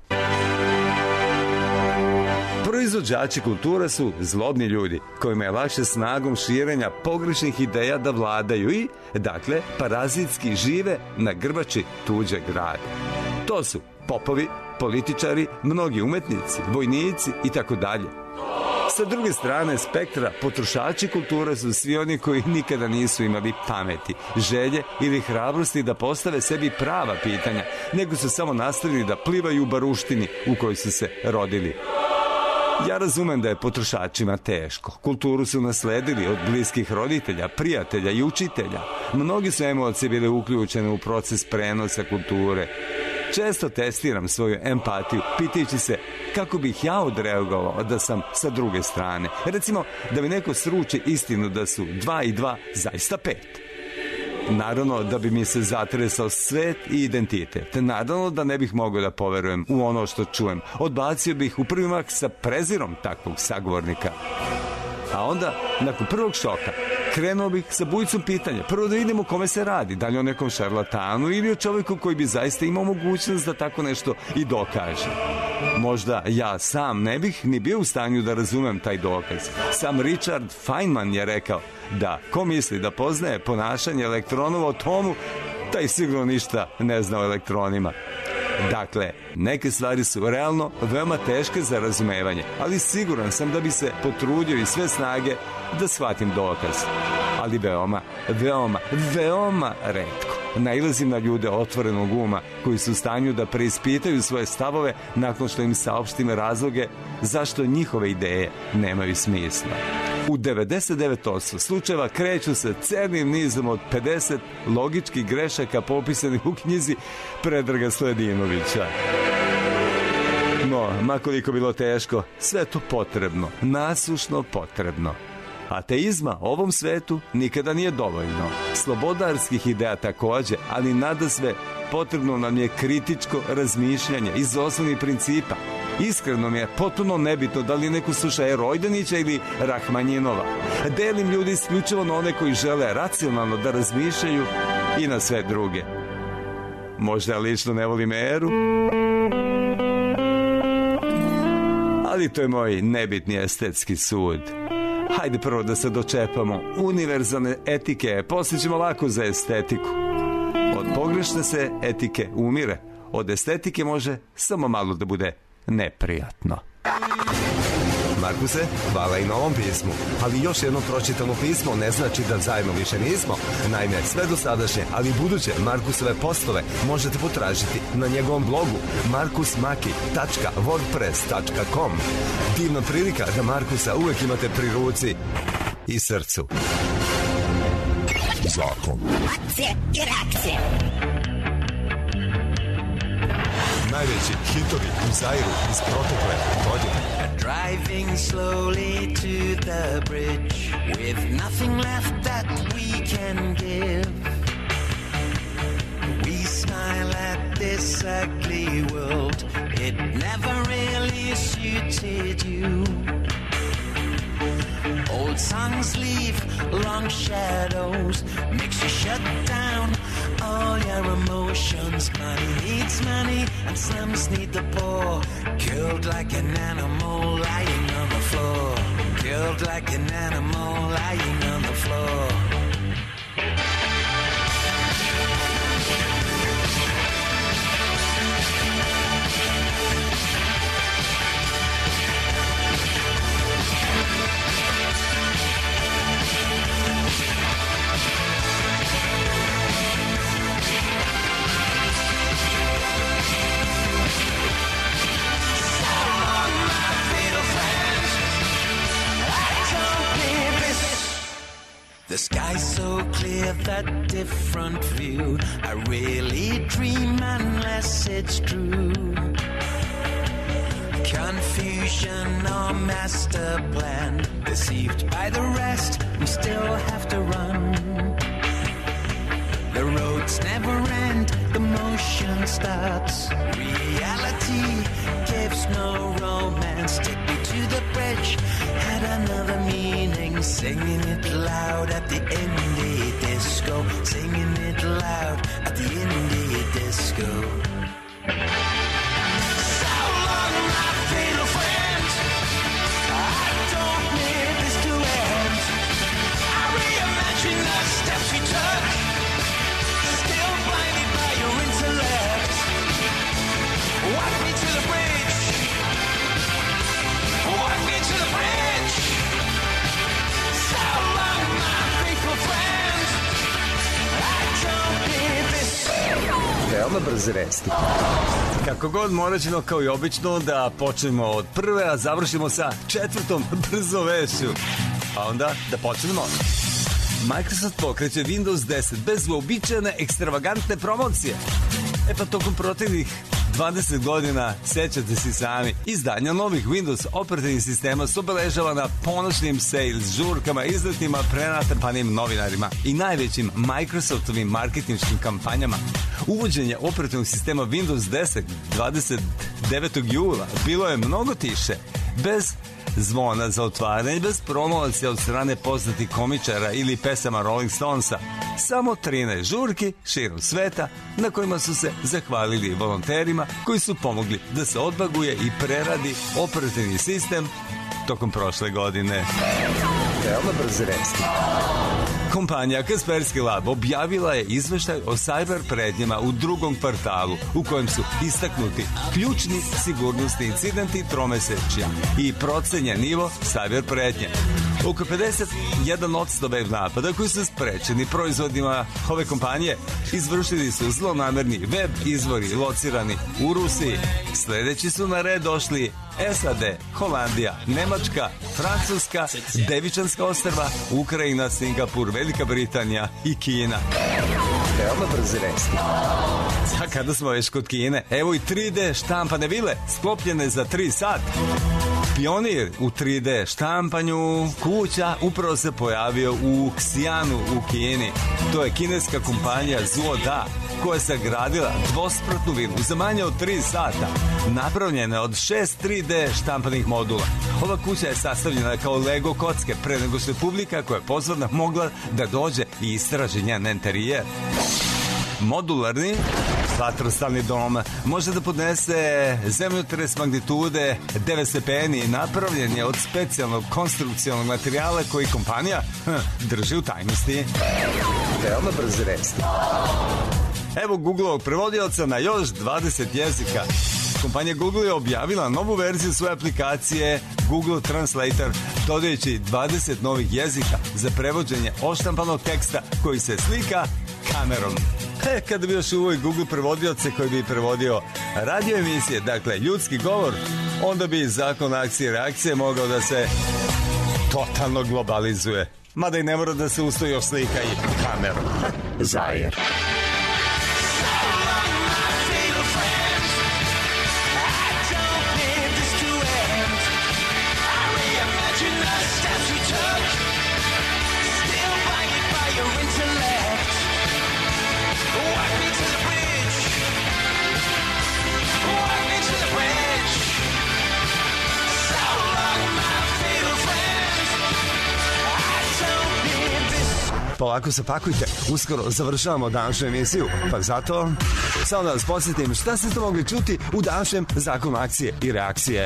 Proizvođači kultura su zlobni ljudi kojima je lakše snagom širenja pogrešnih ideja da vladaju i, dakle, parazitski žive na grbači tuđeg rada. To su popovi, političari, mnogi umetnici, vojnici i tako dalje. Sa druge strane spektra, potrošači kulture su svi oni koji nikada nisu imali pameti, želje ili hrabrosti da postave sebi prava pitanja, nego su samo nastavili da plivaju u baruštini u kojoj su se rodili. Ja razumem da je potrošačima teško. Kulturu su nasledili od bliskih roditelja, prijatelja i učitelja. Mnogi su emocije bile uključene u proces prenosa kulture. Često testiram svoju empatiju, pitajući se kako bih ja odreagovao da sam sa druge strane. Recimo, da mi neko sruči istinu da su dva i dva zaista pet. Naravno da bi mi se zatresao svet i identitet. Naravno da ne bih mogao da poverujem u ono što čujem. Odbacio bih u prvi mah sa prezirom takvog sagovornika. A onda, nakon prvog šoka, krenuo bih sa bujicom pitanja. Prvo da vidimo kome se radi, da li o nekom šarlatanu ili o čovjeku koji bi zaista imao mogućnost da tako nešto i dokaže. Možda ja sam ne bih ni bio u stanju da razumem taj dokaz. Sam Richard Feynman je rekao da ko misli da poznaje ponašanje elektronova u atomu, taj sigurno ništa ne zna o elektronima. Dakle, neke stvari su realno veoma teške za razumevanje, ali siguran sam da bi se potrudio i sve snage da shvatim dokaz. Ali veoma, veoma, veoma retko. nailazim na ljude otvorenog uma koji su u stanju da preispitaju svoje stavove nakon što im saopštim razloge zašto njihove ideje nemaju smisla. U devedeset devet posto slučajeva kreću se celim nizom od pedeset logičkih grešaka popisanih u knjizi Predraga Sledinovića. No, makoliko bilo teško, sve to potrebno, nasušno potrebno. Ateizma ovom svetu nikada nije dovoljno. Slobodarskih ideja takođe, ali nadasve potrebno nam je kritičko razmišljanje iz osnovnih principa. Iskreno mi je potpuno nebitno da li neko sluša Erojdanića ili Rahmanjinova. Delim ljudi isključivo na one koji žele racionalno da razmišljaju i na sve druge. Možda lično ne volim Eru, ali to je moj nebitni estetski sud. Hajde prvo da se dočepamo univerzalne etike, poslije ćemo lako za estetiku. Od pogrešne se etike umire, od estetike može samo malo da bude neprijatno. Markuse, hvala i na ovom pismu, ali još jedno pročitano pismo ne znači da zajedno više nismo. Naime, sve dosadašnje, ali i buduće Markusove postove možete potražiti na njegovom blogu markus maki tačka wordpress tačka com. Divna prilika da Markusa uvek imate pri ruci i srcu. Zakon. Akcije i reakcije. Najveći hitovi u Zairu iz protekle godine. Driving slowly to the bridge with nothing left that we can give. We smile at this ugly world. It never really suited you. Old songs leave long shadows, makes you shut down all your emotions. Money needs money and slums need the poor. Killed like an animal lying on the floor. Killed like an animal lying on the floor. The sky's so clear, that different view. I really dream unless it's true. Confusion or master plan. Deceived by the rest, we still have to run. The roads never end, the motion starts. Reality gives no romance. Take me to the bridge, had another meaning. Singing it loud at the indie disco. Singing it loud at the indie disco. So long, my fatal friend. I don't need this to end. I reimagine the steps we took. Still blinded by your intellect. Walk me to the bridge. Walk me to the bridge. So long, my faithful friend. I don't need this. Veoma brze vesti. Kako god, morat ćemo kao i obično da počnemo od prve, a završimo sa četvrtom brzo vešću. A onda da počnemo. Microsoft pokreće Windows deset bez uobičajene ekstravagantne promocije. E pa tokom proteklih dvadeset godina, sećate se sami, izdanja novih Windows operativnih sistema su obeležavana ponoćnim sales žurkama, izletima, prenatrpanim novinarima i najvećim Microsoftovim marketinškim kampanjama. Uvođenje operativnog sistema Windows deset dvadeset devetog jula bilo je mnogo tiše, bez zvona za otvaranje, bez promocija od strane poznatih komičara ili pesama Rolling Stonesa. Samo trinaest žurki širom sveta na kojima su se zahvalili volonterima koji su pomogli da se odbaguje i preradi operativni sistem tokom prošle godine. Veoma brze vesti. Kompanija Kaspersky Lab objavila je izveštaj o cyber pretnjama u drugom kvartalu u kojem su istaknuti ključni sigurnosni incidenti tromesečja i procenjen nivo cyber pretnje. Oko pedeset jedan odsto web napada koji su sprečeni proizvodima ove kompanije izvršili su zlonamerni web izvori locirani u Rusiji. Sledeći su na red došli S A D, Holandija, Nemačka, Francuska, Devičanska ostrva, Ukrajina, Singapur, Velika Britanija i Kina. Veoma brzi resti. A kada smo već kod Kine, evo i tri D štampane vile sklopljene za tri sata. Pionir u tri D štampanju kuća upravo se pojavio u Xi'anu u Kini. To je kineska kompanija Zuoda koja je sagradila dvospratnu vilu za manje od tri sata. Napravljena je od šest tri D štampanih modula. Ova kuća je sastavljena kao Lego kocke pre nego što je publika koja je pozvana mogla da dođe i istraži njen interijer. Modularni vatrostavni dom može da podnese zemljotres magnitude devet stepeni i napravljen je od specijalnog konstrukcionog materijala koji kompanija hm, drži u tajnosti. Veoma brzi resti. Evo Googleovog prevodioca na još dvadeset jezika. Kompanija Google je objavila novu verziju svoje aplikacije Google Translator, dodajući dvadeset novih jezika za prevođenje odštampanog teksta koji se slika kamerom. E, kada bi još uvoj Google prevodioce koji bi prevodio radio emisije, dakle ljudski govor, onda bi zakon akcije i reakcije mogao da se totalno globalizuje. Mada i ne mora da se ustoji još slika i kamerom. Zajer. Polako se pakujte, uskoro završavamo današnju emisiju, pa zato samo da vas podsjetim šta ste to mogli čuti u današnjem zakonu akcije i reakcije.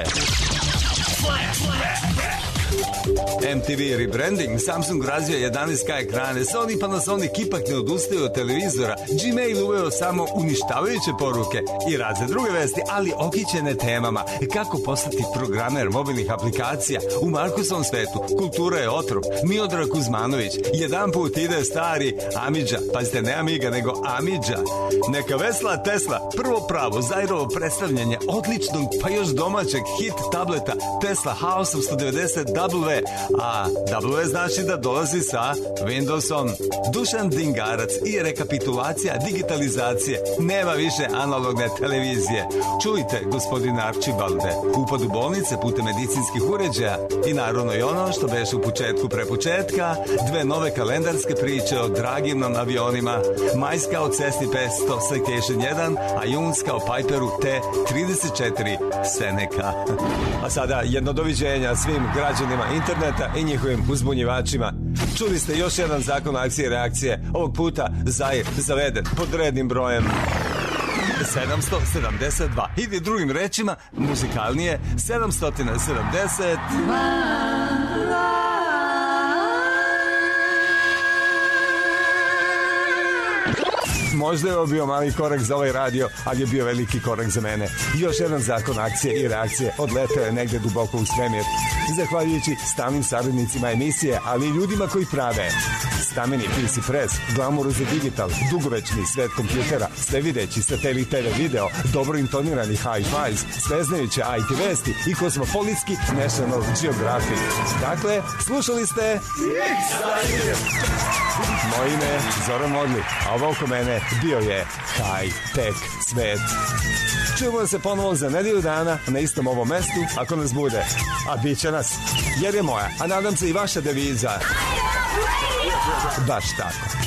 M T V rebranding, Samsung razvija jedanaest K ekrane, Sony Panasonic ipak ne odustaju od televizora, Gmail uveo samo uništavajuće poruke i razne druge vesti, ali okićene temama. Kako postati programer mobilnih aplikacija? U Markusovom svetu kultura je otrov. Miodrag Kuzmanović, jedan put ide stari Amidža, pazite, ne Amiga, nego Amidža. Neka vesla Tesla, prvo pravo Zairovo predstavljanje odličnog, pa još domaćeg hit tableta Tesla House sto devedeset W, a W znači da dolazi sa Windowsom. Dušan Dingarac i rekapitulacija digitalizacije. Nema više analogne televizije. Čujte, gospodine Arčibalde, upad u bolnice putem medicinskih uređaja i naravno i ono što beše u početku pre početka, dve nove kalendarske priče o dragim avionima, majska o Cessni petsto Citation jedan, a junska o Piperu T trideset četiri Seneca. A sada jedno doviđenja svim građanima interneta i njihovim uzbunjivačima. Čuli ste još jedan zakon akcije i reakcije, ovog puta Zair zaveden pod rednim brojem sedamsto sedamdeset dva. Ili drugim rečima, muzikalnije, sedamsto sedamdeset Možda je ovo bio mali korak za ovaj radio, ali je bio veliki korak za mene. Još jedan zakon akcije i reakcije odleteo je negde duboko u svemir. Zahvaljujući stalnim saradnicima emisije, ali i ljudima koji prave stameni P C Press, Glamour za digital, dugovečni svet kompjutera, svevideći satelit T V video, dobro intonirani hi-fis, sveznajuće I T vesti i kozmopolitski National Geographic. Dakle, slušali ste moje ime je Zoran Modli, a ovo oko mene bio je high-tech svet. Čujemo se ponovo za nedelju dana na istom ovom mestu, ako nas bude. A bit će nas, jer je moja, a nadam se i vaša deviza. Baš tako.